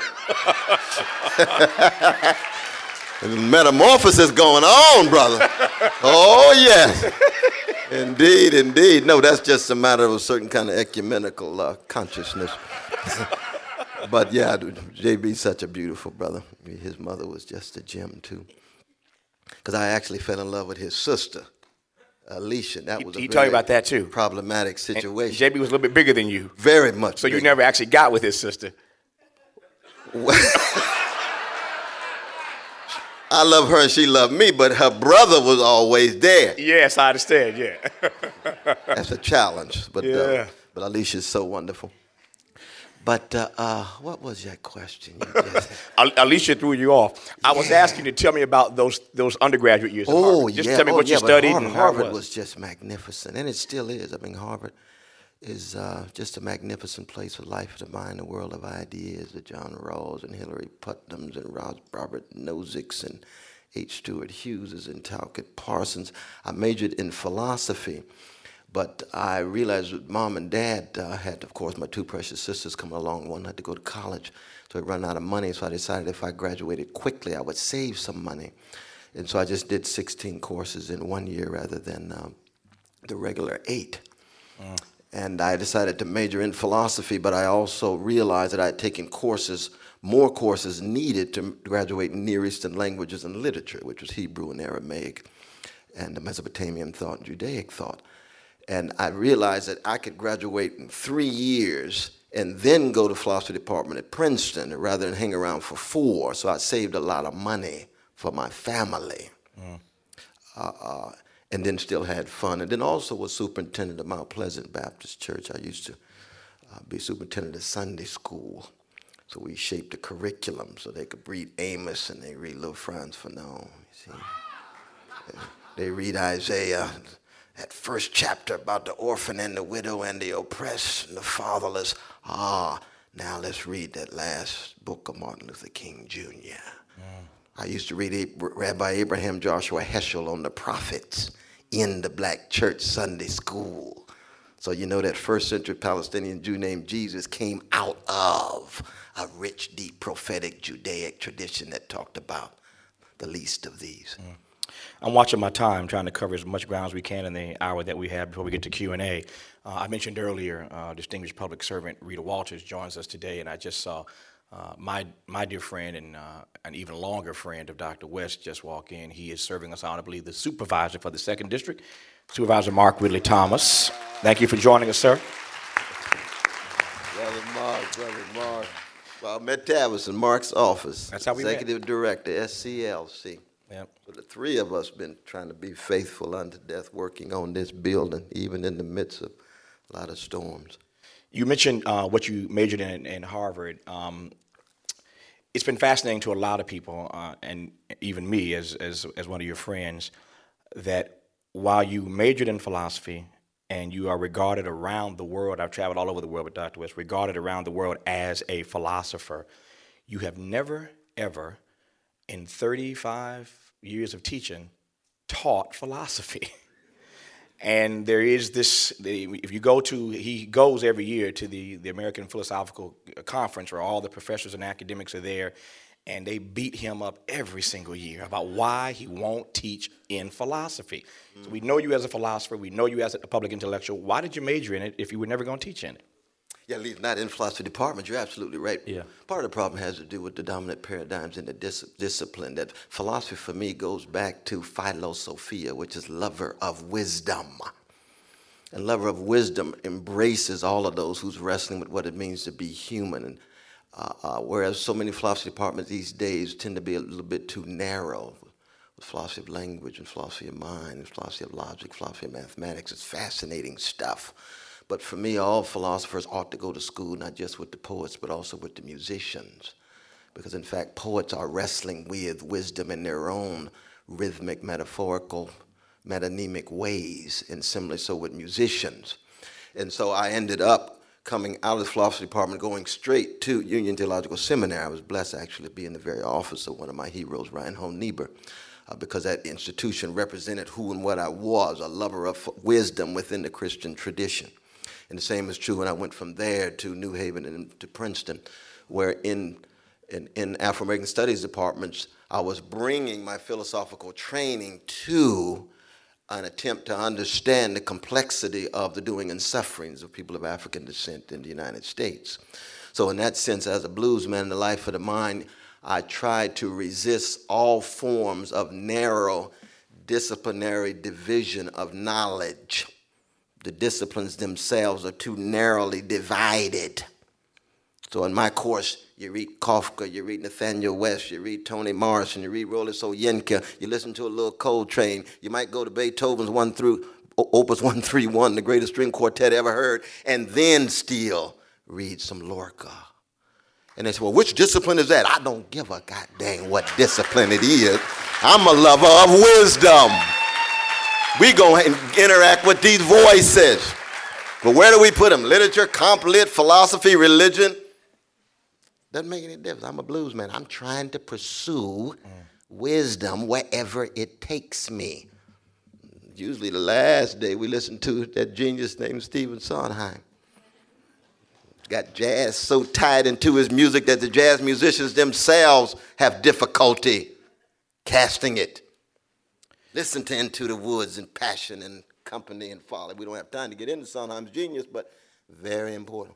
C: Metamorphosis going on, brother. Oh, yes. Indeed, indeed. No, that's just a matter of a certain kind of ecumenical uh, consciousness. But, yeah, J B's such a beautiful brother. His mother was just a gem, too. Because I actually fell in love with his sister, Alicia. That was
B: he,
C: a
B: he told you about that, too.
C: Problematic situation.
B: And J B was a little bit bigger than you.
C: Very much
B: So
C: bigger.
B: You never actually got with his sister.
C: I love her and she loved me, but her brother was always there.
B: Yes, I understand, yeah.
C: That's a challenge, but
B: yeah.
C: uh, but Alicia's so wonderful. But uh, uh, what was your question? You just...
B: Alicia threw you off. I yeah. was asking you to tell me about those those undergraduate years at
C: oh,
B: Harvard. Just
C: yeah.
B: tell me
C: oh,
B: what
C: yeah,
B: you studied.
C: Harvard,
B: and
C: Harvard
B: how it was.
C: was just magnificent, and it still is. I mean, Harvard is uh, just a magnificent place for life, to mine the world of ideas. The John Rawls and Hillary Putnams and Robert Nozick's and H. Stuart Hughes and Talcott Parsons. I majored in philosophy, but I realized that mom and dad uh, had, of course, my two precious sisters coming along. One had to go to college, so it ran out of money. So I decided if I graduated quickly, I would save some money. And so I just did sixteen courses in one year rather than um, the regular eight. Mm. And I decided to major in philosophy, but I also realized that I had taken courses, more courses needed to graduate in Near Eastern languages and literature, which was Hebrew and Aramaic, and the Mesopotamian thought and Judaic thought. And I realized that I could graduate in three years and then go to philosophy department at Princeton rather than hang around for four. So I saved a lot of money for my family. Mm. Uh, uh, and then still had fun. And then also was superintendent of Mount Pleasant Baptist Church. I used to uh, be superintendent of Sunday school. So we shaped the curriculum so they could read Amos and they read Little Franz Fanon. You see? They read Isaiah, that first chapter about the orphan and the widow and the oppressed and the fatherless. Ah, now let's read that last book of Martin Luther King Junior Mm. I used to read Rabbi Abraham Joshua Heschel on the prophets in the black church Sunday school. So you know that first century Palestinian Jew named Jesus came out of a rich, deep, prophetic Judaic tradition that talked about the least of these.
B: Mm. I'm watching my time, trying to cover as much ground as we can in the hour that we have before we get to Q and A. Uh, I mentioned earlier, uh, distinguished public servant Rita Walters joins us today, and I just saw uh, my my dear friend and uh, an even longer friend of Doctor West just walk in. He is serving us honorably, the supervisor for the second District, Supervisor Mark Ridley Thomas. Thank you for joining us, sir.
C: Brother Mark, Brother Mark. Well, I met Tavis in Mark's office.
B: That's how we
C: Executive
B: met.
C: Director, S C L C.
B: Yep.
C: So the three of us been trying to be faithful unto death, working on this building, even in the midst of a lot of storms.
B: You mentioned uh, what you majored in in Harvard. Um, it's been fascinating to a lot of people, uh, and even me as, as, as one of your friends, that while you majored in philosophy and you are regarded around the world, I've traveled all over the world with Doctor West, regarded around the world as a philosopher, you have never, ever, in thirty-five years of teaching, taught philosophy. And there is this, if you go to, he goes every year to the, the American Philosophical Conference where all the professors and academics are there, and they beat him up every single year about why he won't teach in philosophy. Mm. So we know you as a philosopher, we know you as a public intellectual. Why did you major in it if you were never going to teach in it?
C: Yeah, at least not in philosophy department. You're absolutely right.
B: Yeah.
C: Part of the problem has to do with the dominant paradigms in the dis discipline. That philosophy for me goes back to philosophia, which is lover of wisdom. And lover of wisdom embraces all of those who's wrestling with what it means to be human. And uh, uh, whereas so many philosophy departments these days tend to be a little bit too narrow with philosophy of language and philosophy of mind and philosophy of logic, philosophy of mathematics. It's fascinating stuff. But for me, all philosophers ought to go to school, not just with the poets, but also with the musicians. Because in fact, poets are wrestling with wisdom in their own rhythmic, metaphorical, metonymic ways, and similarly so with musicians. And so I ended up coming out of the philosophy department, going straight to Union Theological Seminary. I was blessed actually to be in the very office of one of my heroes, Reinhold Niebuhr, uh, because that institution represented who and what I was, a lover of wisdom within the Christian tradition. And the same is true when I went from there to New Haven and to Princeton, where in, in, in Afro-American Studies departments, I was bringing my philosophical training to an attempt to understand the complexity of the doing and sufferings of people of African descent in the United States. So in that sense, as a bluesman in the life of the mind, I tried to resist all forms of narrow disciplinary division of knowledge. The disciplines themselves are too narrowly divided. So in my course, you read Kafka, you read Nathaniel West, you read Toni Morrison, you read Roland Soyinka, you listen to a little Coltrane, you might go to Beethoven's one through Opus one thirty-one, the greatest string quartet ever heard, and then still read some Lorca. And they say, well, which discipline is that? I don't give a goddamn what discipline it is. I'm a lover of wisdom. We go and interact with these voices. But where do we put them? Literature, comp lit, philosophy, religion? Doesn't make any difference. I'm a blues man. I'm trying to pursue mm. wisdom wherever it takes me. Usually the last day we listen to that genius named Stephen Sondheim. Got jazz so tied into his music that the jazz musicians themselves have difficulty casting it. Listen to Into the Woods and Passion and Company and Folly. We don't have time to get into Sondheim's genius, but very important.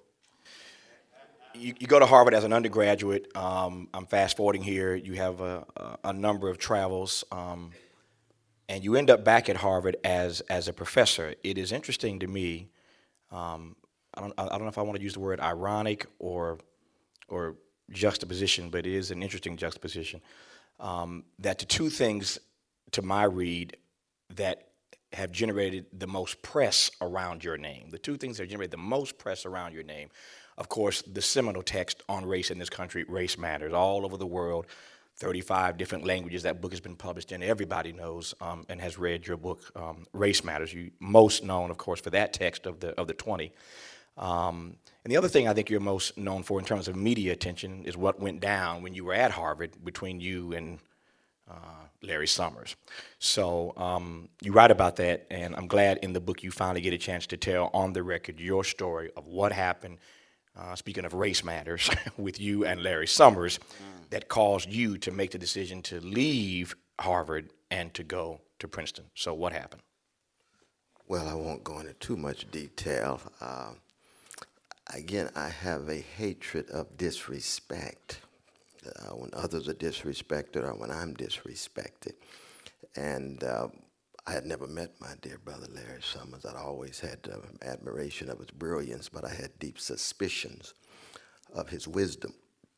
B: You, you go to Harvard as an undergraduate. Um, I'm fast forwarding here. You have a, a, a number of travels, um, and you end up back at Harvard as as a professor. It is interesting to me. Um, I don't I don't know if I want to use the word ironic or or juxtaposition, but it is an interesting juxtaposition. Um, that the two things, to my read, that have generated the most press around your name. The two things that have generated the most press around your name, of course, the seminal text on race in this country, Race Matters, all over the world, thirty-five different languages that book has been published in. Everybody knows um, and has read your book, um, Race Matters. You most known, of course, for that text of the of the twenty. Um, and the other thing I think you're most known for in terms of media attention is what went down when you were at Harvard between you and uh, Larry Summers. So um, you write about that, and I'm glad in the book you finally get a chance to tell on the record your story of what happened, uh, speaking of Race Matters, with you and Larry Summers, mm. that caused you to make the decision to leave Harvard and to go to Princeton. So what happened?
C: Well, I won't go into too much detail. Uh, Again, I have a hatred of disrespect. Uh, when others are disrespected or when I'm disrespected. And uh, I had never met my dear brother Larry Summers. I'd always had uh, admiration of his brilliance, but I had deep suspicions of his wisdom.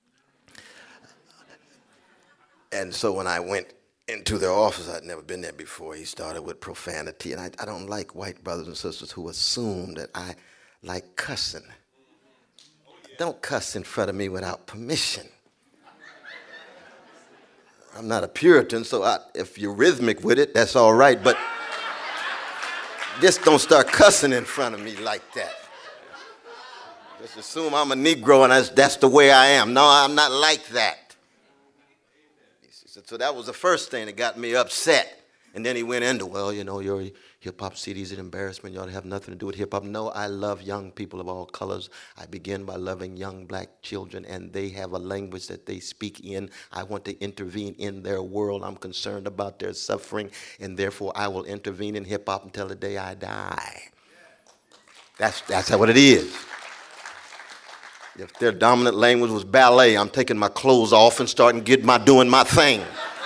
C: And so when I went into their office, I'd never been there before, he started with profanity. And I, I don't like white brothers and sisters who assume that I like cussing. Don't cuss in front of me without permission. I'm not a Puritan, so I, if you're rhythmic with it, that's all right, but just don't start cussing in front of me like that. Just assume I'm a Negro and that's, that's the way I am. No, I'm not like that. So that was the first thing that got me upset. And then he went into, well, you know, your hip-hop C D's an embarrassment. You ought to have nothing to do with hip-hop. No, I love young people of all colors. I begin by loving young black children, and they have a language that they speak in. I want to intervene in their world. I'm concerned about their suffering, and therefore I will intervene in hip-hop until the day I die. That's, that's what it is. If their dominant language was ballet, I'm taking my clothes off and starting getting my, doing my thing.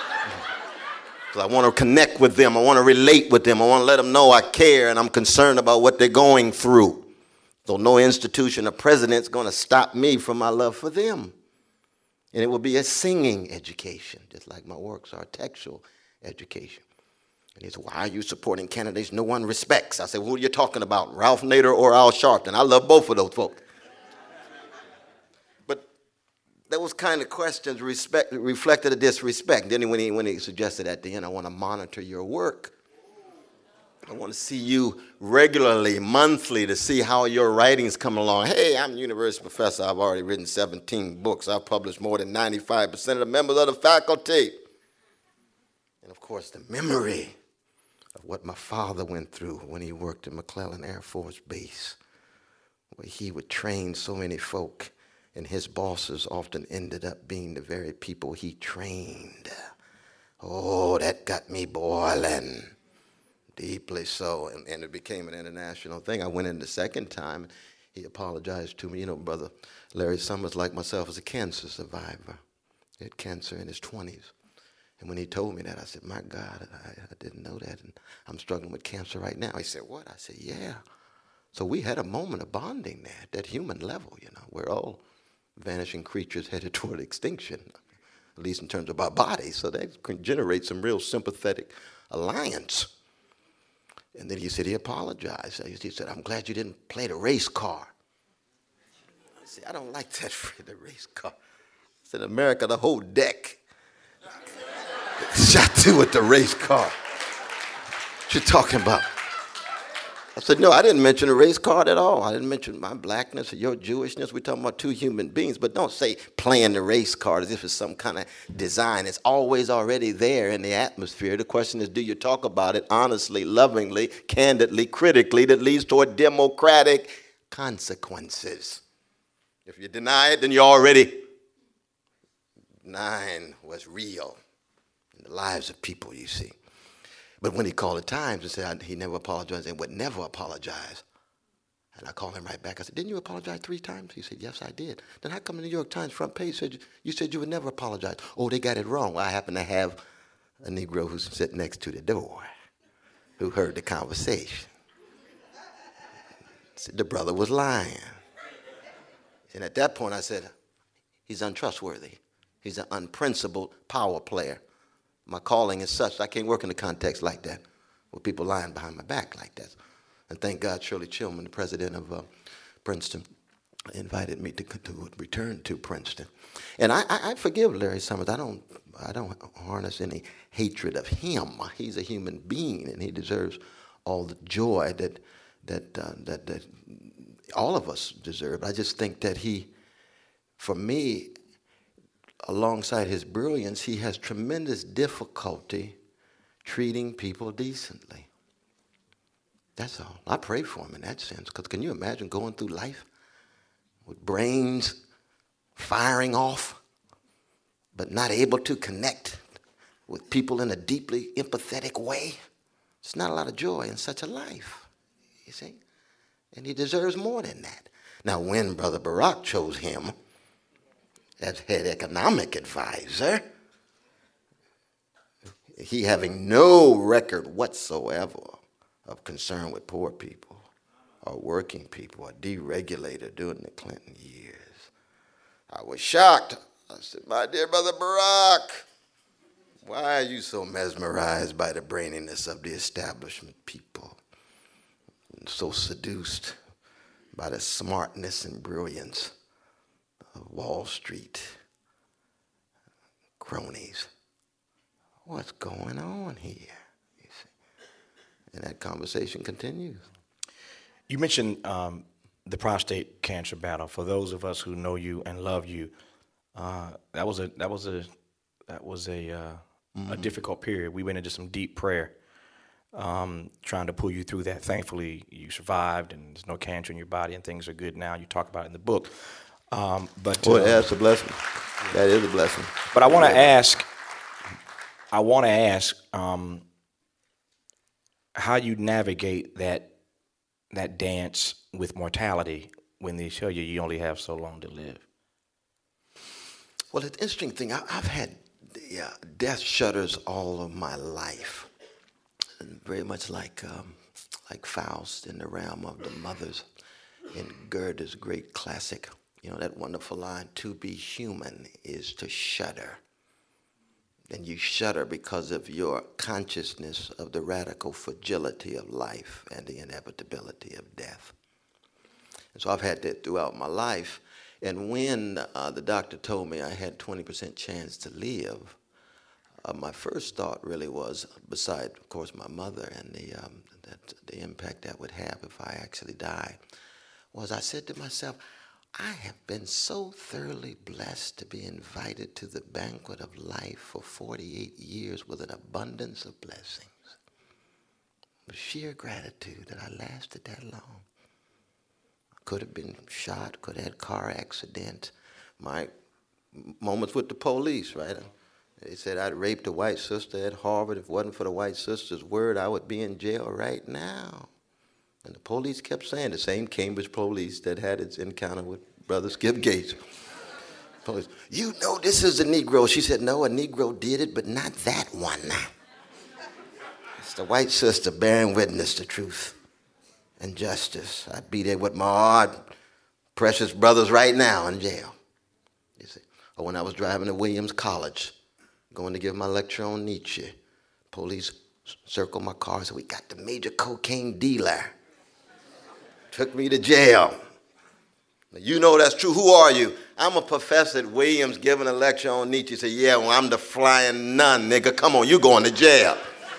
C: I want to connect with them. I want to relate with them. I want to let them know I care and I'm concerned about what they're going through. So no institution or president's going to stop me from my love for them. And it will be a singing education, just like my works are, textual education. And he said, why are you supporting candidates no one respects? I said, who are you talking about, Ralph Nader or Al Sharpton? I love both of those folks. Those kind of questions respect, reflected a disrespect. Then when he, when he suggested at the end, I want to monitor your work. I want to see you regularly, monthly, to see how your writings come along. Hey, I'm a university professor. I've already written seventeen books. I've published more than ninety-five percent of the members of the faculty. And, of course, the memory of what my father went through when he worked at McClellan Air Force Base, where he would train so many folk. And his bosses often ended up being the very people he trained. Oh, that got me boiling, deeply so. And, and it became an international thing. I went in the second time. He apologized to me. You know, Brother Larry Summers, like myself, is a cancer survivor. He had cancer in his twenties. And when he told me that, I said, my God, I, I didn't know that. And I'm struggling with cancer right now. He said, what? I said, yeah. So we had a moment of bonding there at that human level, you know. We're all vanishing creatures headed toward extinction, at least in terms of our bodies. So that can generate some real sympathetic alliance. And then he said he apologized. He said, I'm glad you didn't play the race car. I said, I don't like that for the race car. I said, America, the whole deck. Shot through with the race car. What you talking about? I said, no, I didn't mention a race card at all. I didn't mention my blackness or your Jewishness. We're talking about two human beings, but don't say playing the race card as if it's some kind of design. It's always already there in the atmosphere. The question is, do you talk about it honestly, lovingly, candidly, critically, that leads toward democratic consequences? If you deny it, then you're already denying what's real in the lives of people, you see. But when he called the Times and said he never apologized and would never apologize, and I called him right back. I said, didn't you apologize three times? He said, yes, I did. Then how come the New York Times front page said, you said you would never apologize? Oh, they got it wrong. Well, I happen to have a Negro who's sitting next to the door who heard the conversation. Said the brother was lying. And at that point I said, he's untrustworthy. He's an unprincipled power player. My calling is such I can't work in a context like that. with people lying behind my back like that. And thank God Shirley Chilman, the president of uh, Princeton, invited me to, to return to Princeton. And I, I, I forgive Larry Summers. I don't, I don't harness any hatred of him. He's a human being, and he deserves all the joy that that uh, that, that all of us deserve. I just think that he, for me, alongside his brilliance, he has tremendous difficulty treating people decently. That's all. I pray for him in that sense, because can you imagine going through life with brains firing off, but not able to connect with people in a deeply empathetic way? It's not a lot of joy in such a life, you see? And he deserves more than that. Now, when Brother Barack chose him as head economic advisor, he having no record whatsoever of concern with poor people or working people or deregulator during the Clinton years, I was shocked. I said, my dear Brother Barack, why are you so mesmerized by the braininess of the establishment people and so seduced by the smartness and brilliance of Wall Street cronies? What's going on here? You see? And that conversation continues.
B: You mentioned um, the prostate cancer battle. For those of us who know you and love you, uh, that was a that was a that was a uh, mm-hmm. a difficult period. We went into some deep prayer, um, trying to pull you through that. Thankfully, you survived, and there's no cancer in your body, and things are good now. You talk about it in the book. Um, but
C: well,
B: uh,
C: that's a blessing. That is a blessing.
B: But I want to ask. I want to ask um, how you navigate that that dance with mortality when they tell you you only have so long to live.
C: Well, it's an interesting thing. I, I've had the, uh, death shudders all of my life, and very much like um, like Faust in the realm of the mothers in Goethe's great classic. You know, that wonderful line, to be human is to shudder. And you shudder because of your consciousness of the radical fragility of life and the inevitability of death. And so I've had that throughout my life. And when uh, the doctor told me I had twenty percent chance to live, uh, my first thought really was, besides, of course, my mother and the, um, that, the impact that would have if I actually died, was I said to myself, I have been so thoroughly blessed to be invited to the banquet of life for forty-eight years with an abundance of blessings. With sheer gratitude that I lasted that long. I could have been shot, could have had a car accident. My moments with the police, right? They said I'd raped a white sister at Harvard. If it wasn't for the white sister's word, I would be in jail right now. And the police kept saying, the same Cambridge police that had its encounter with Brother Skip Gates. Police, you know this is a Negro. She said, no, a Negro did it, but not that one. It's the white sister bearing witness to truth and justice. I'd be there with my odd, precious brothers right now in jail. You see. Or when I was driving to Williams College, going to give my lecture on Nietzsche, police circled my car and said, we got the major cocaine dealer. Took me to jail. Now, you know that's true. Who are you? I'm a professor at Williams giving a lecture on Nietzsche. He said, yeah, well, I'm the flying nun, nigga. Come on, you going to jail.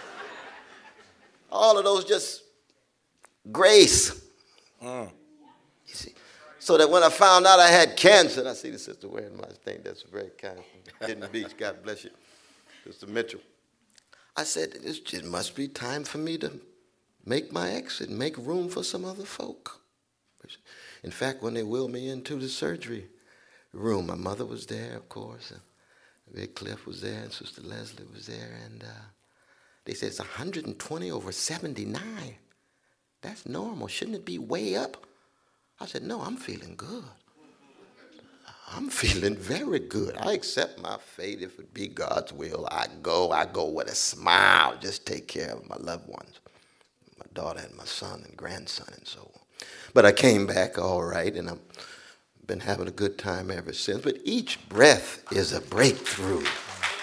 C: All of those just grace. Mm. You see? So that when I found out I had cancer, and I see the sister wearing my thing, that's very kind. Hidden Beach, God bless you. Sister Mitchell. I said, it must be time for me to make my exit, make room for some other folk. In fact, when they wheeled me into the surgery room, my mother was there, of course, and Big Cliff was there, and Sister Leslie was there, and uh, they said it's one hundred twenty over seventy-nine. That's normal. Shouldn't it be way up? I said, no, I'm feeling good. I'm feeling very good. I accept my fate. If it be God's will, I go. I go with a smile. Just take care of my loved ones. My daughter and my son and grandson and so on. But I came back all right, and I've been having a good time ever since. But each breath is a breakthrough.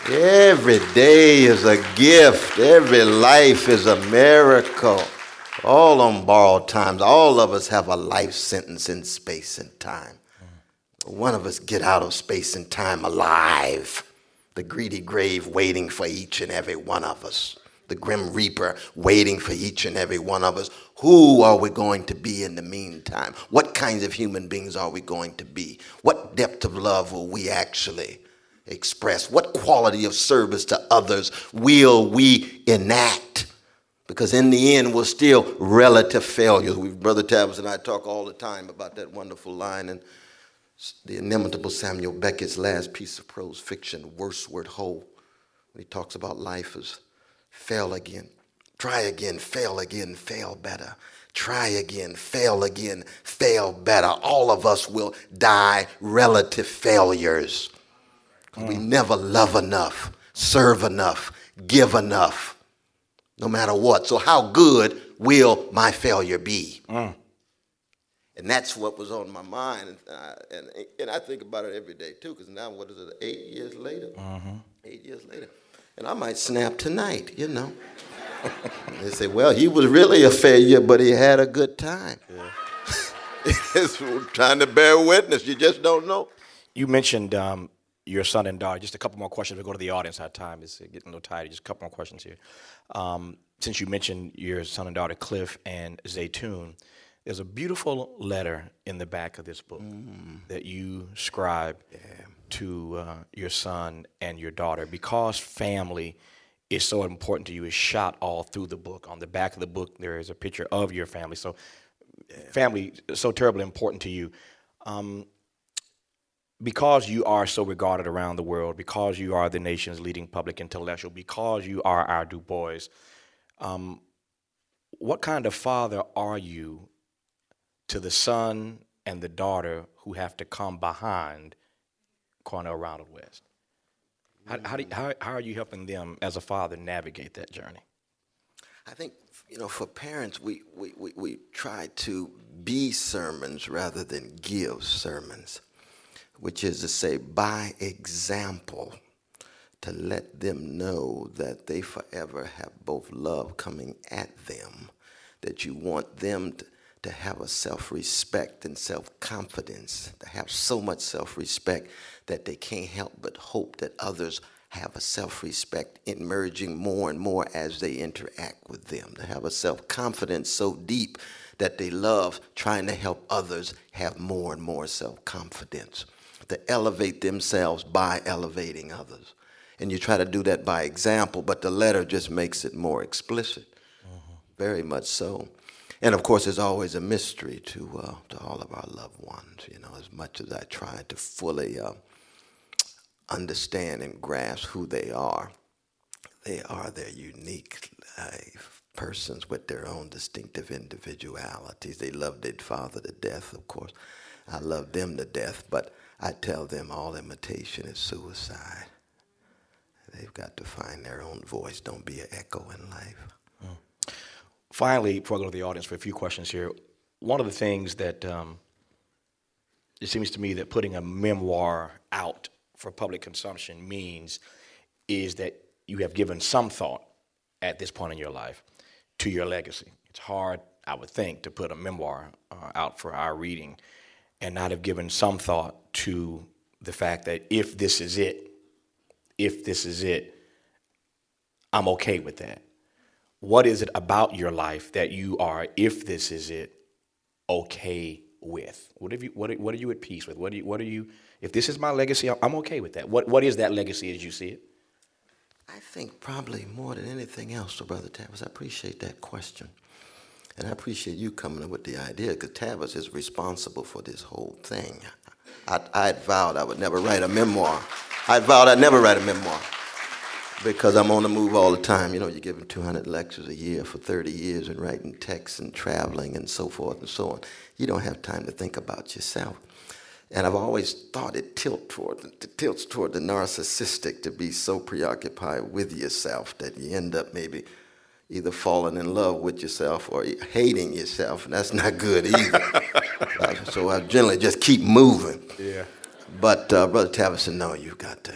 C: Every day is a gift. Every life is a miracle. All on borrowed times. All of us have a life sentence in space and time. One of us get out of space and time alive. The greedy grave waiting for each and every one of us. The grim reaper waiting for each and every one of us. Who are we going to be in the meantime? What kinds of human beings are we going to be? What depth of love will we actually express? What quality of service to others will we enact? Because in the end, we're still relative failures. We, Brother Tavis and I talk all the time about that wonderful line in the inimitable Samuel Beckett's last piece of prose fiction, Wordsworth Whole, when he talks about life as fail again, try again, fail again, fail better. Try again, fail again, fail better. All of us will die relative failures. Mm. We never love enough, serve enough, give enough. No matter what. So how good will my failure be? Mm. And that's what was on my mind. And, uh, and, and I think about it every day, too, because now, what is it, eight years later? Mm-hmm. Eight years later. And I might snap tonight, you know. They say, well, he was really a failure, but he had a good time. Yeah. It's trying to bear witness. You just don't know.
B: You mentioned um, your son and daughter. Just a couple more questions. We'll go to the audience. Our time is getting a little tight. Just a couple more questions here. Um, since you mentioned your son and daughter, Cliff and Zaytoon, there's a beautiful letter in the back of this book mm. that you scribe yeah. to uh, your son and your daughter. Because family is so important to you, it's shot all through the book. On the back of the book, there is a picture of your family. So yeah. family is so terribly important to you. Um, because you are so regarded around the world, because you are the nation's leading public intellectual, because you are our Du Bois, um, what kind of father are you to the son and the daughter who have to come behind Cornel Ronald West? How, how, do you, how, how are you helping them as a father navigate that journey?
C: I think, you know, for parents, we, we, we, we try to be sermons rather than give sermons, which is to say, by example, to let them know that they forever have both love coming at them, that you want them to to have a self-respect and self-confidence, to have so much self-respect that they can't help but hope that others have a self-respect emerging more and more as they interact with them, to have a self-confidence so deep that they love trying to help others have more and more self-confidence, to elevate themselves by elevating others. And you try to do that by example, but the letter just makes it more explicit, mm-hmm. very much so. And, of course, there's always a mystery to uh, to all of our loved ones, you know, as much as I try to fully uh, understand and grasp who they are. They are their unique life persons with their own distinctive individualities. They love their father to death, of course. I love them to death, but I tell them all imitation is suicide. They've got to find their own voice. Don't be an echo in life.
B: Mm. Finally, before I go to the audience for a few questions here, one of the things that um, it seems to me that putting a memoir out for public consumption means is that you have given some thought at this point in your life to your legacy. It's hard, I would think, to put a memoir uh, out for our reading and not have given some thought to the fact that if this is it, if this is it, I'm okay with that. What is it about your life that you are, if this is it, okay with? What have you? What are, what are you at peace with? What are you? What are you? If this is my legacy, I'm okay with that. What What is that legacy as you see it?
C: I think probably more than anything else, so Brother Tavis, I appreciate that question, and I appreciate you coming up with the idea because Tavis is responsible for this whole thing. I I had vowed I would never write a memoir. I had vowed I'd never write a memoir. Because I'm on the move all the time. You know, you're giving two hundred lectures a year for thirty years and writing texts and traveling and so forth and so on. You don't have time to think about yourself. And I've always thought it tilt toward, it tilts toward the narcissistic to be so preoccupied with yourself that you end up maybe either falling in love with yourself or hating yourself, and that's not good either. So I generally just keep moving.
B: Yeah.
C: But uh, Brother Tavis said, no, you've got to.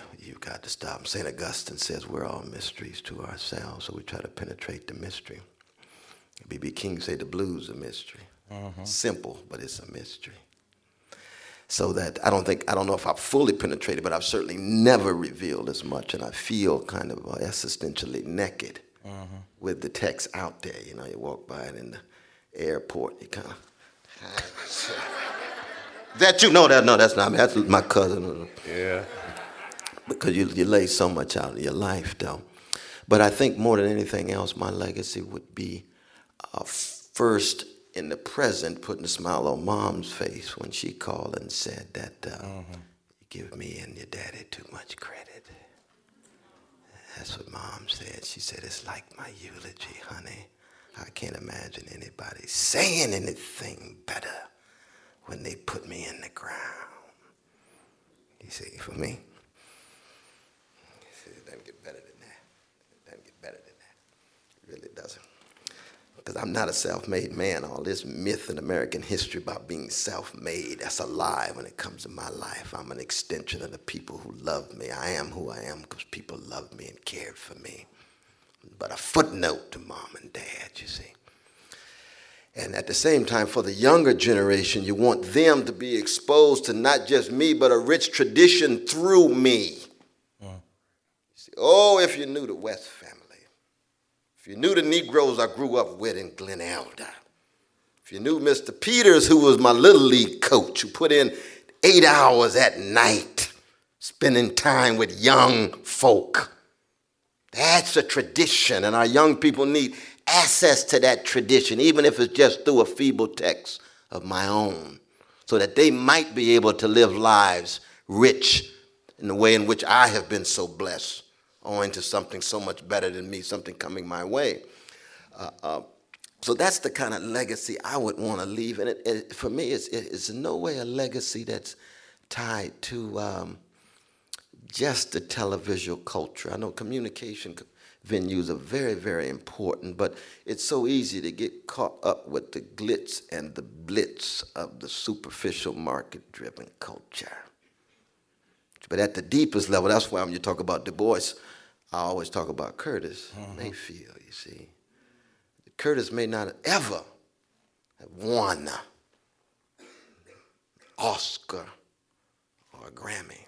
C: got to stop. Saint Augustine says we're all mysteries to ourselves, so we try to penetrate the mystery. B B King say the blues are mystery. Mm-hmm. Simple, but it's a mystery. So that I don't think, I don't know if I've fully penetrated, but I've certainly never revealed as much, and I feel kind of uh, existentially naked mm-hmm. with the text out there. You know, you walk by it in the airport, you kind of, that you know that, no, that's not me, that's my cousin. Yeah. Because you, you lay so much out of your life, though. But I think more than anything else, my legacy would be uh, first in the present, putting a smile on Mom's face when she called and said that uh, mm-hmm. you give me and your daddy too much credit. That's what Mom said. She said, it's like my eulogy, honey. I can't imagine anybody saying anything better when they put me in the ground. You see, for me, it doesn't get better than that. It doesn't get better than that. It really doesn't. Because I'm not a self-made man. All this myth in American history about being self-made, that's a lie when it comes to my life. I'm an extension of the people who love me. I am who I am because people love me and cared for me. But a footnote to Mom and Dad, you see. And at the same time, for the younger generation, you want them to be exposed to not just me, but a rich tradition through me. Mm. You see, oh, if you knew the West family. If you knew the Negroes I grew up with in Glen Elder. If you knew Mister Peters, who was my Little League coach, who put in eight hours at night spending time with young folk. That's a tradition, and our young people need access to that tradition, even if it's just through a feeble text of my own, so that they might be able to live lives rich in the way in which I have been so blessed, owing to something so much better than me, something coming my way. Uh, uh, so that's the kind of legacy I would want to leave. And it, it, for me, it's, it's in no way a legacy that's tied to um, just the televisual culture. I know communication venues are very, very important, but it's so easy to get caught up with the glitz and the blitz of the superficial market-driven culture. But at the deepest level, that's why when you talk about Du Bois, I always talk about Curtis mm-hmm. Mayfield, you see. Curtis may not ever have won an Oscar or a Grammy,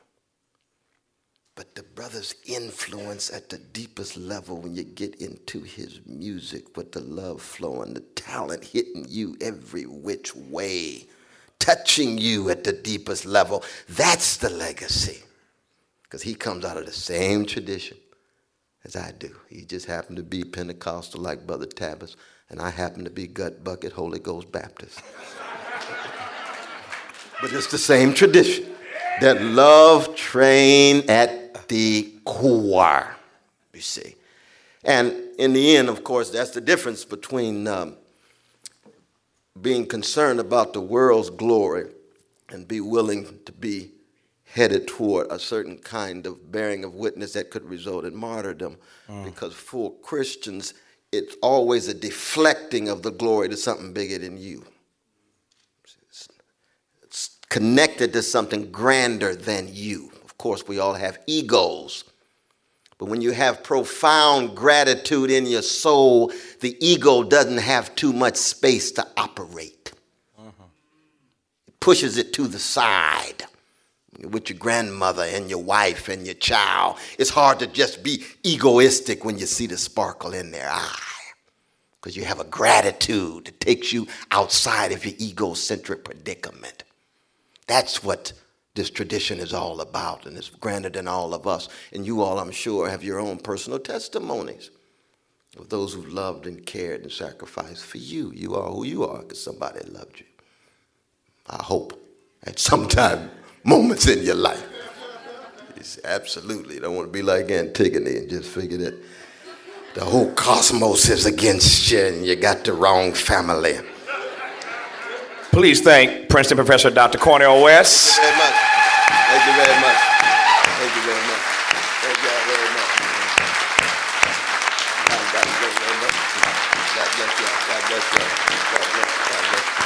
C: but the brother's influence at the deepest level when you get into his music, with the love flowing, the talent hitting you every which way, touching you at the deepest level, that's the legacy. Because he comes out of the same tradition as I do. He just happened to be Pentecostal like Brother Tavis, and I happen to be Gut Bucket Holy Ghost Baptist. But it's the same tradition. That love train at the core, you see. And in the end, of course, that's the difference between um, being concerned about the world's glory and be willing to be headed toward a certain kind of bearing of witness that could result in martyrdom. Mm. Because for Christians, it's always a deflecting of the glory to something bigger than you. It's, it's connected to something grander than you. Of course, we all have egos. But when you have profound gratitude in your soul, the ego doesn't have too much space to operate. Uh-huh. It pushes it to the side. With your grandmother and your wife and your child, it's hard to just be egoistic when you see the sparkle in their eye, because you have a gratitude that takes you outside of your egocentric predicament. That's what this tradition is all about, and it's grander than all of us. And you all, I'm sure, have your own personal testimonies of those who loved and cared and sacrificed for you. You are who you are because somebody loved you. I hope at some time, moments in your life. Yes, absolutely. You don't want to be like Antigone and just figure that the whole cosmos is against you and you got the wrong family.
B: Please thank Princeton Professor Doctor Cornel West.
C: Thank you very much. Thank you very much. Thank you very much. Thank you all very much. God bless you very much. God bless you. God bless you. God bless you. God bless you.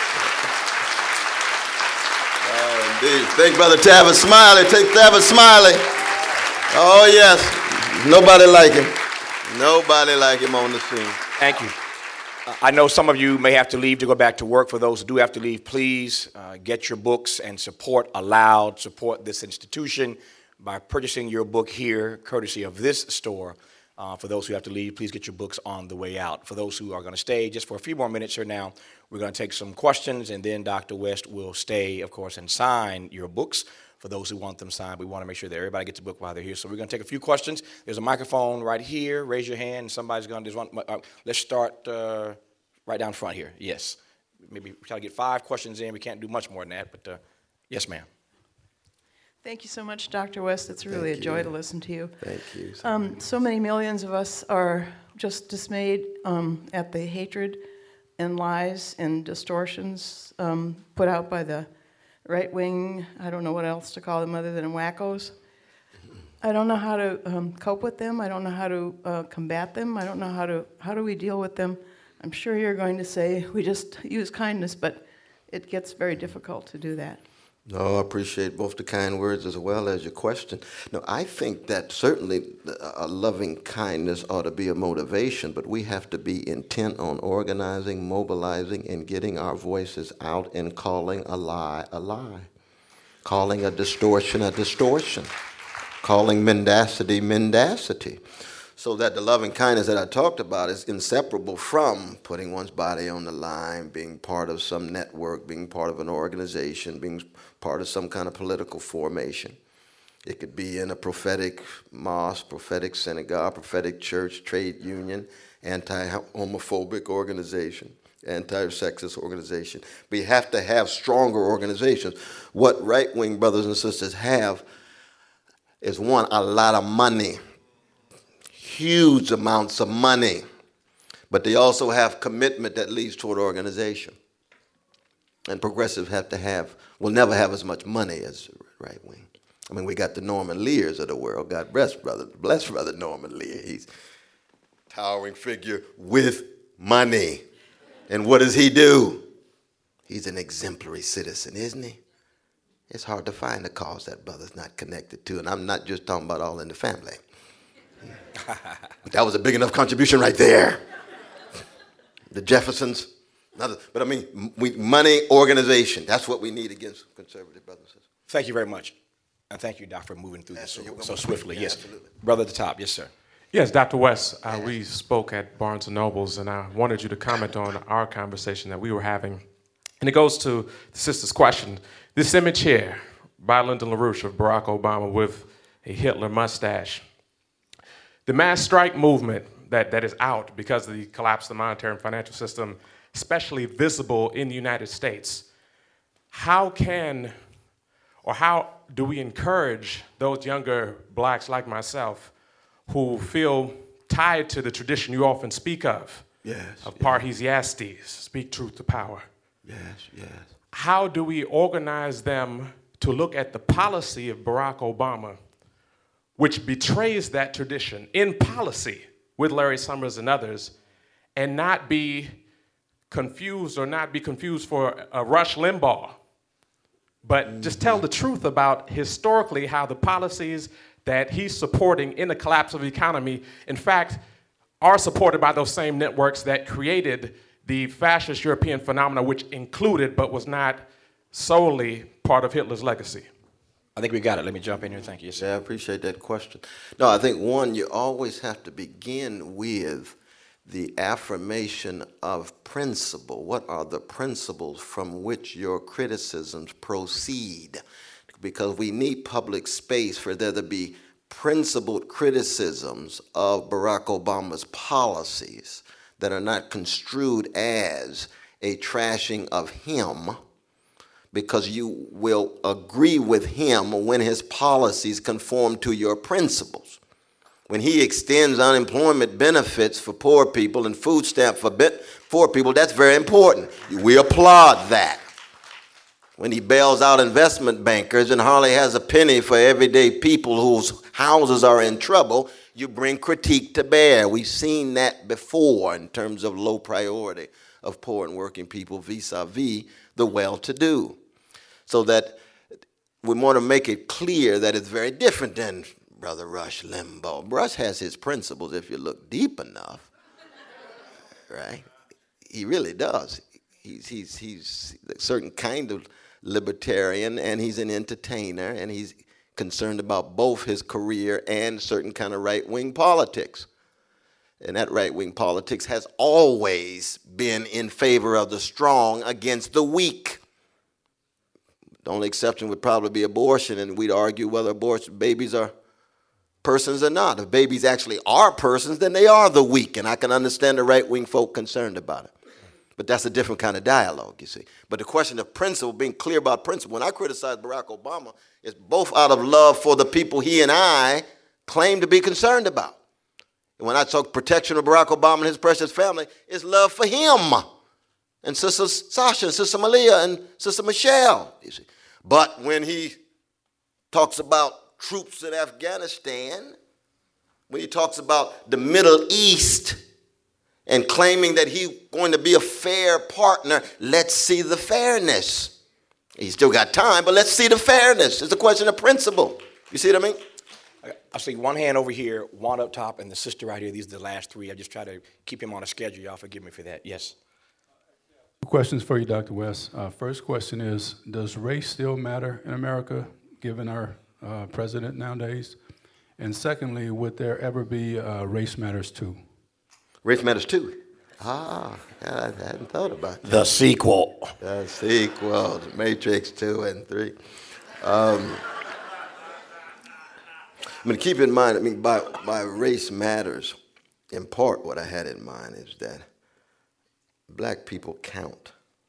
C: Oh, indeed. Thank Brother Tavis Smiley. Take Tavis Smiley. Oh, yes. Nobody like him. Nobody like him on the scene.
B: Thank you. Uh, I know some of you may have to leave to go back to work. For those who do have to leave, please uh, get your books and support Aloud, support this institution by purchasing your book here, courtesy of this store. Uh, for those who have to leave, please get your books on the way out. For those who are going to stay, just for a few more minutes here now, we're going to take some questions, and then Doctor West will stay, of course, and sign your books. For those who want them signed, we want to make sure that everybody gets a book while they're here. So we're going to take a few questions. There's a microphone right here. Raise your hand, and somebody's going to just want. Uh, let's start uh, right down front here. Yes. Maybe try to get five questions in. We can't do much more than that, but uh, yes, ma'am.
D: Thank you so much, Doctor West. It's really
C: Thank
D: a joy
C: you.
D: to listen to you.
C: Thank you. So,
D: Um, so many millions of us are just dismayed um, at the hatred and lies and distortions um, put out by the right wing. I don't know what else to call them other than wackos. I don't know how to um, cope with them. I don't know how to uh, combat them. I don't know how to, how do we deal with them? I'm sure you're going to say we just use kindness, but it gets very difficult to do that.
C: No, I appreciate both the kind words as well as your question. No, I think that certainly a loving kindness ought to be a motivation, but we have to be intent on organizing, mobilizing, and getting our voices out and calling a lie a lie, calling a distortion a distortion, calling mendacity mendacity. So that the loving kindness that I talked about is inseparable from putting one's body on the line, being part of some network, being part of an organization, being part of some kind of political formation. It could be in a prophetic mosque, prophetic synagogue, prophetic church, trade union, anti-homophobic organization, anti-sexist organization. We have to have stronger organizations. What right-wing brothers and sisters have is, one, a lot of money. Huge amounts of money, but they also have commitment that leads toward organization. And progressives have to have, will never have as much money as right wing. I mean, we got the Norman Lears of the world. God bless brother, bless brother Norman Lear. He's a towering figure with money. And what does he do? He's an exemplary citizen, isn't he? It's hard to find a cause that brother's not connected to, and I'm not just talking about all in the family. That was a big enough contribution right there. The Jeffersons, another, but I mean, we, money, organization, that's what we need against conservative brothers and sisters.
B: Thank you very much. And thank you, Doc, for moving through this so, so swiftly.
C: Yeah,
B: yes.
C: absolutely.
B: Brother at the top. Yes, sir.
E: Yes, Doctor West, uh, we spoke at Barnes and Nobles, and I wanted you to comment on our conversation that we were having. And it goes to the sister's question. This image here by Lyndon LaRouche of Barack Obama with a Hitler mustache. The mass strike movement that, that is out because of the collapse of the monetary and financial system, especially visible in the United States, how can, or how do we encourage those younger blacks like myself who feel tied to the tradition you often speak of,
C: Yes,
E: of
C: yes.
E: Parrhesiastes, speak truth to power?
C: Yes, yes.
E: How do we organize them to look at the policy of Barack Obama, which betrays that tradition in policy with Larry Summers and others, and not be confused or not be confused for a Rush Limbaugh, but mm-hmm. just tell the truth about historically how the policies that he's supporting in the collapse of the economy, in fact, are supported by those same networks that created the fascist European phenomena, which included but was not solely part of Hitler's legacy.
B: I think we got it. Let me jump in here. Thank you. Yes, sir.
C: Yeah, I appreciate that question. No, I think, one, you always have to begin with the affirmation of principle. What are the principles from which your criticisms proceed? Because we need public space for there to be principled criticisms of Barack Obama's policies that are not construed as a trashing of him, because you will agree with him when his policies conform to your principles. When he extends unemployment benefits for poor people and food stamp for poor people, that's very important. We applaud that. When he bails out investment bankers and hardly has a penny for everyday people whose houses are in trouble, you bring critique to bear. We've seen that before in terms of low priority of poor and working people vis-a-vis the well-to-do. So that we want to make it clear that it's very different than Brother Rush Limbaugh. Rush has his principles if you look deep enough, right? He really does. He's, he's, he's a certain kind of libertarian, and he's an entertainer, and he's concerned about both his career and certain kind of right-wing politics. And that right-wing politics has always been in favor of the strong against the weak. The only exception would probably be abortion, and we'd argue whether abortion babies are persons or not. If babies actually are persons, then they are the weak, and I can understand the right-wing folk concerned about it. But that's a different kind of dialogue, you see. But the question of principle, being clear about principle, when I criticize Barack Obama, it's both out of love for the people he and I claim to be concerned about. And when I talk protection of Barack Obama and his precious family, it's love for him and Sister Sasha and Sister Malia and Sister Michelle, you see. But when he talks about troops in Afghanistan, when he talks about the Middle East and claiming that he's going to be a fair partner, let's see the fairness. He's still got time, but let's see the fairness. It's a question of principle. You see what I mean?
B: I see one hand over here, one up top, and the sister right here. These are the last three. I just try to keep him on a schedule. Y'all forgive me for that. Yes.
F: Two questions for you, Doctor West. Uh, first question is, does race still matter in America, given our uh, president nowadays? And secondly, would there ever be uh, Race Matters two?
C: Race Matters two. Ah, I hadn't thought about that.
B: The sequel.
C: The sequel, Matrix two and three. Um, I mean, keep in mind, I mean, by, by race matters, in part what I had in mind is that black people count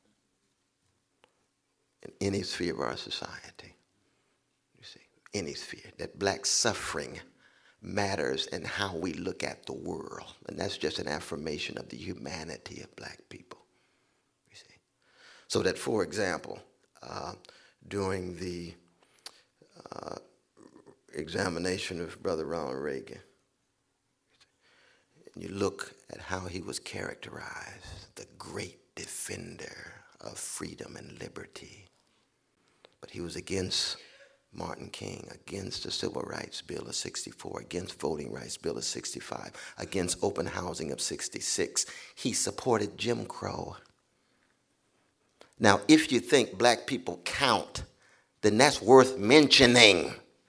C: in any sphere of our society. You see, any sphere. That black suffering matters in how we look at the world. And that's just an affirmation of the humanity of black people. You see. So that, for example, uh, during the uh, examination of Brother Ronald Reagan, and you look at how he was characterized, the great defender of freedom and liberty. But he was against Martin King, against the Civil Rights Bill of sixty-four, against Voting Rights Bill of sixty-five, against open housing of sixty-six. He supported Jim Crow. Now, if you think black people count, then that's worth mentioning.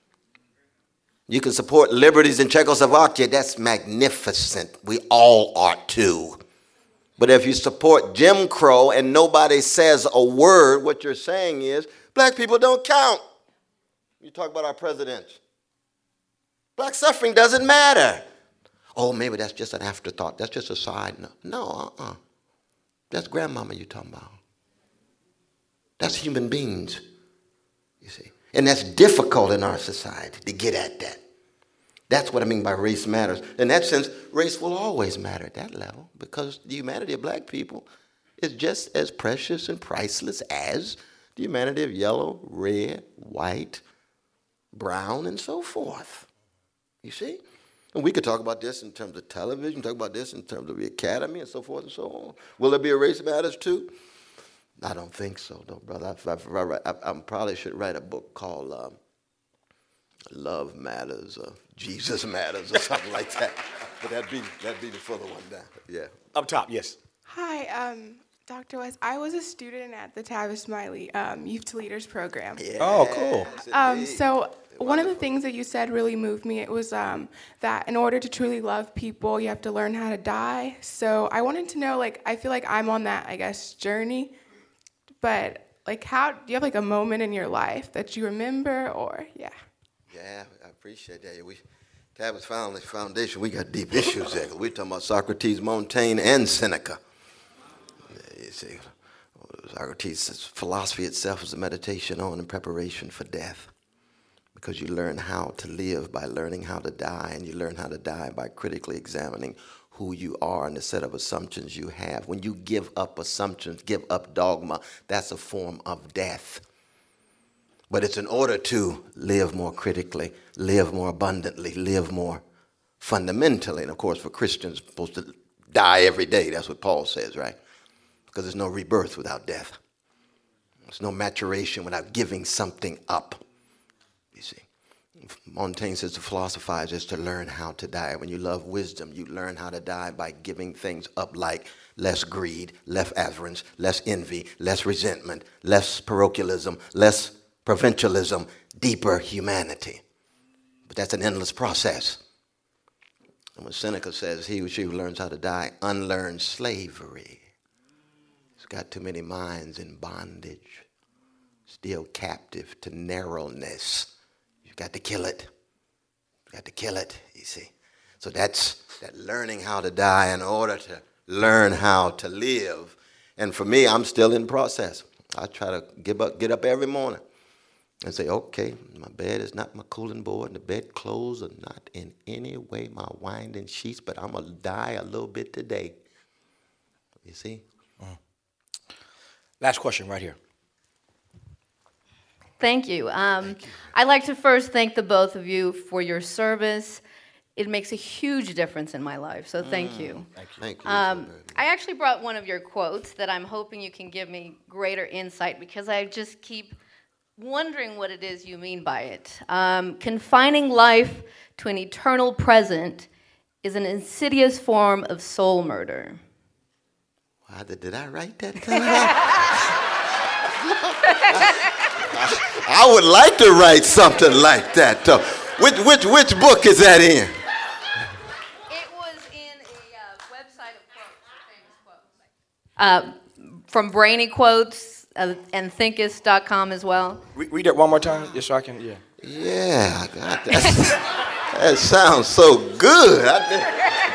C: You can support liberties in Czechoslovakia. That's magnificent. We all ought to. But if you support Jim Crow and nobody says a word, what you're saying is black people don't count. You talk about our presidents. Black suffering doesn't matter. Oh, maybe that's just an afterthought. That's just a side note. No, uh-uh. That's grandmama you're talking about. That's human beings, you see. And that's difficult in our society to get at that. That's what I mean by race matters. In that sense, race will always matter at that level because the humanity of black people is just as precious and priceless as the humanity of yellow, red, white, brown, and so forth. You see? And we could talk about this in terms of television, talk about this in terms of the academy and so forth and so on. Will there be a race matters too? I don't think so, though, brother. I, I, I, I probably should write a book called um, Love Matters or Jesus Matters or something like that. But that'd be, that'd be the further one down. Yeah.
B: Up top, yes.
G: Hi, um, Doctor West. I was a student at the Tavis Smiley um, Youth to Leaders program.
C: Yes,
B: Oh, cool.
G: Um, so
C: Wonderful.
G: one of the things that you said really moved me. It was um, that in order to truly love people, you have to learn how to die. So I wanted to know, like, I feel like I'm on that, I guess, journey. But, like, how, do you have, like, a moment in your life that you remember, or, yeah?
C: Yeah, I appreciate that. We, Tavis Family Foundation, we got deep issues there. We're talking about Socrates, Montaigne, and Seneca. You see, Socrates' philosophy itself is a meditation on and preparation for death. Because you learn how to live by learning how to die, and you learn how to die by critically examining who you are and the set of assumptions you have. When you give up assumptions, give up dogma, that's a form of death. But it's in order to live more critically, live more abundantly, live more fundamentally. And of course, for Christians, we're supposed to die every day. That's what Paul says, right? Because there's no rebirth without death. There's no maturation without giving something up, you see. Montaigne says to philosophize is to learn how to die. When you love wisdom, you learn how to die by giving things up like less greed, less avarice, less envy, less resentment, less parochialism, less provincialism, deeper humanity. But that's an endless process. And when Seneca says he or she who learns how to die unlearns slavery, he's got too many minds in bondage, still captive to narrowness. You've got to kill it. You've got to kill it, you see. So that's that learning how to die in order to learn how to live. And for me, I'm still in process. I try to get up, get up every morning and say, okay, my bed is not my cooling board, and the bed clothes are not in any way my winding sheets, but I'm going to die a little bit today. You see?
B: Mm. Last question right here.
H: Thank you. Um,
C: Thank you.
H: I'd like to first thank the both of you for your service. It makes a huge difference in my life, so thank
C: Mm.
H: you.
C: Thank you. Thank you.
H: Um, I actually brought one of your quotes that I'm hoping you can give me greater insight, because I just keep wondering what it is you mean by it. Um, Confining life to an eternal present is an insidious form of soul murder.
C: Wow, did, did I write that down? I, I would like to write something like that. Uh, which, which, which book is that in?
H: It was in a uh, website of quotes, famous quotes. Uh, from Brainy Quotes uh, and Thinkist dot com as well.
B: Re- read that one more time, just so I can, yeah.
C: Yeah, I got that. That sounds so good. I did,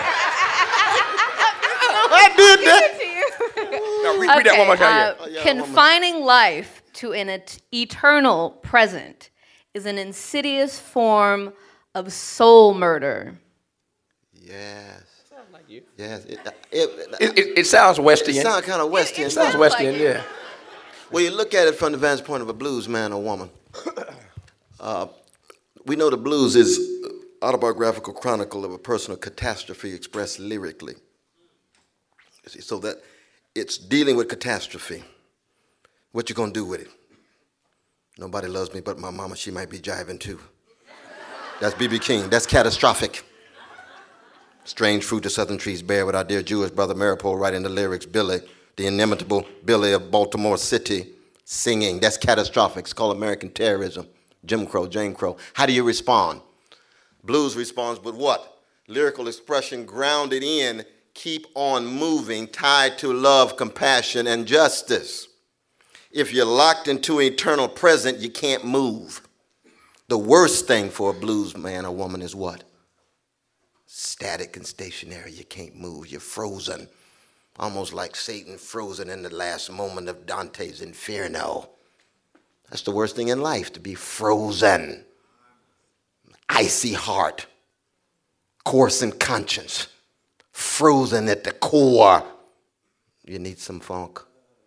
C: I did that.
B: No, read, read that one more time, yeah.
H: uh,
C: Oh, yeah, one more.
H: Confining life to an et- eternal present is an insidious form of soul murder.
C: Yes.
E: Sounds like you.
C: Yes. It, it,
B: It, it, it sounds Westian.
C: it sounds kind of West
H: It- it
C: End.
B: sounds
H: sounds
B: Westian,
H: like it.
B: yeah.
C: Well, you look at it from the vantage point of a blues man or woman. Uh, we know the blues is autobiographical chronicle of a personal catastrophe expressed lyrically. You see, so that it's dealing with catastrophe. What you gonna do with it? Nobody loves me but my mama. She might be jiving too. That's B B King. That's catastrophic. Strange fruit the southern trees bear, with our dear Jewish brother Maripol writing the lyrics. Billy, the inimitable Billy of Baltimore City, singing. That's catastrophic. It's called American terrorism. Jim Crow, Jane Crow. How do you respond? Blues responds with what? Lyrical expression grounded in keep on moving, tied to love, compassion, and justice. If you're locked into eternal present, you can't move. The worst thing for a blues man or woman is what? Static and stationary. You can't move. You're frozen. Almost like Satan frozen in the last moment of Dante's Inferno. That's the worst thing in life, to be frozen. Icy heart. Coarse in conscience. Frozen at the core. You need some funk.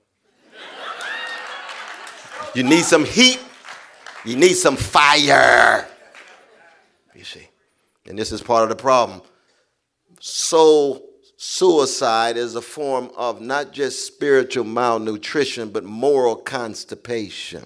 C: You need some heat. You need some fire. You see. And this is part of the problem. Soul suicide is a form of not just spiritual malnutrition, but moral constipation.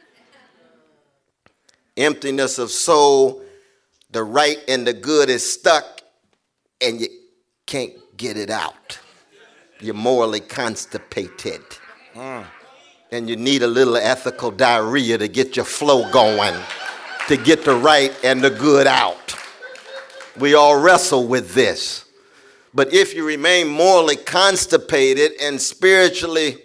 C: Emptiness of soul, the right and the good is stuck, and you can't get it out. You're morally constipated. Mm. And you need a little ethical diarrhea to get your flow going, to get the right and the good out. We all wrestle with this. But if you remain morally constipated and spiritually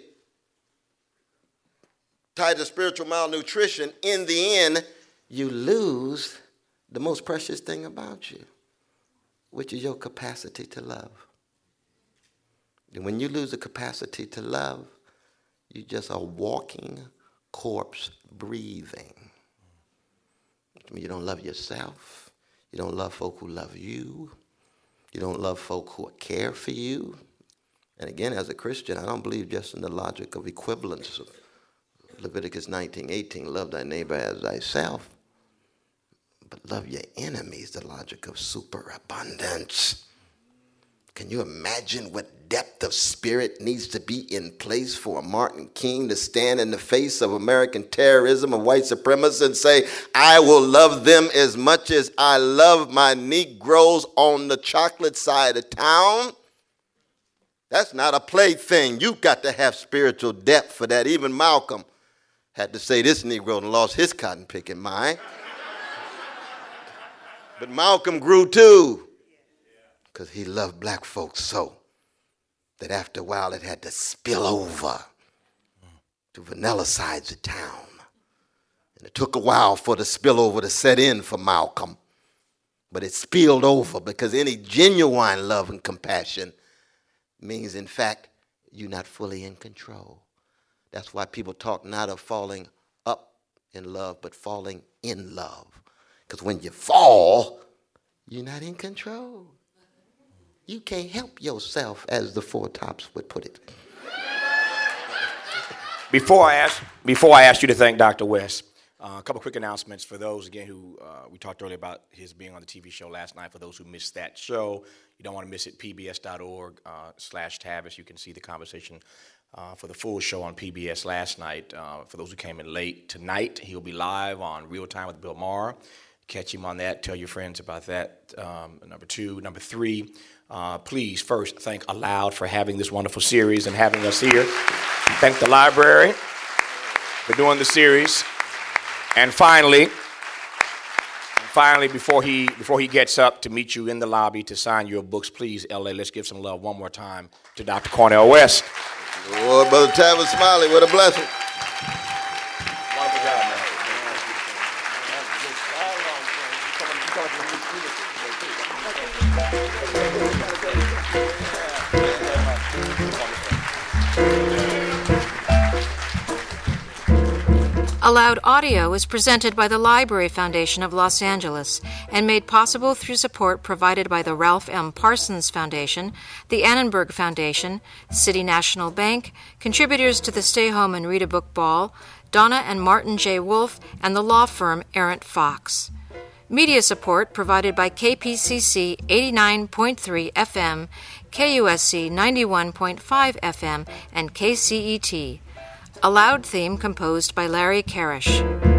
C: tied to spiritual malnutrition, in the end, you lose the most precious thing about you, which is your capacity to love. And when you lose the capacity to love, you're just a walking corpse breathing. I mean, you don't love yourself. You don't love folk who love you. You don't love folk who care for you. And again, as a Christian, I don't believe just in the logic of equivalence of Leviticus nineteen eighteen, love thy neighbor as thyself. But love your enemies, the logic of superabundance. Can you imagine what depth of spirit needs to be in place for a Martin King to stand in the face of American terrorism of white supremacists and say, I will love them as much as I love my Negroes on the chocolate side of town? That's not a plaything. You've got to have spiritual depth for that. Even Malcolm had to say this Negro and lost his cotton picking mind. But Malcolm grew too, because he loved black folks so that after a while it had to spill over to vanilla sides of town. And it took a while for the spillover to set in for Malcolm, but it spilled over because any genuine love and compassion means, in fact, you're not fully in control. That's why people talk not of falling up in love, but falling in love. Because when you fall, you're not in control. You can't help yourself, as the Four Tops would put it.
B: Before I ask, before I ask you to thank Doctor West, uh, a couple quick announcements for those, again, who uh, we talked earlier about his being on the T V show last night. For those who missed that show, you don't want to miss it, P B S dot org uh, slash Tavis. You can see the conversation uh, for the full show on P B S last night. Uh, for those who came in late, tonight he'll be live on Real Time with Bill Maher. Catch him on that. Tell your friends about that. Um, number two. Number three, uh, please first thank Aloud for having this wonderful series and having us here. Thank the library for doing the series. And finally, and finally, before he before he gets up to meet you in the lobby to sign your books, please, L A, let's give some love one more time to Doctor Cornel West.
C: Oh, Brother Tavis Smiley, what a blessing.
B: Wonderful job, man.
A: Aloud Audio is presented by the Library Foundation of Los Angeles and made possible through support provided by the Ralph M. Parsons Foundation, the Annenberg Foundation, City National Bank, contributors to the Stay Home and Read a Book Ball, Donna and Martin J. Wolf, and the law firm Errant Fox. Media support provided by K P C C eighty-nine point three F M, K U S C ninety-one point five F M, and K C E T. A Loud theme composed by Larry Karish.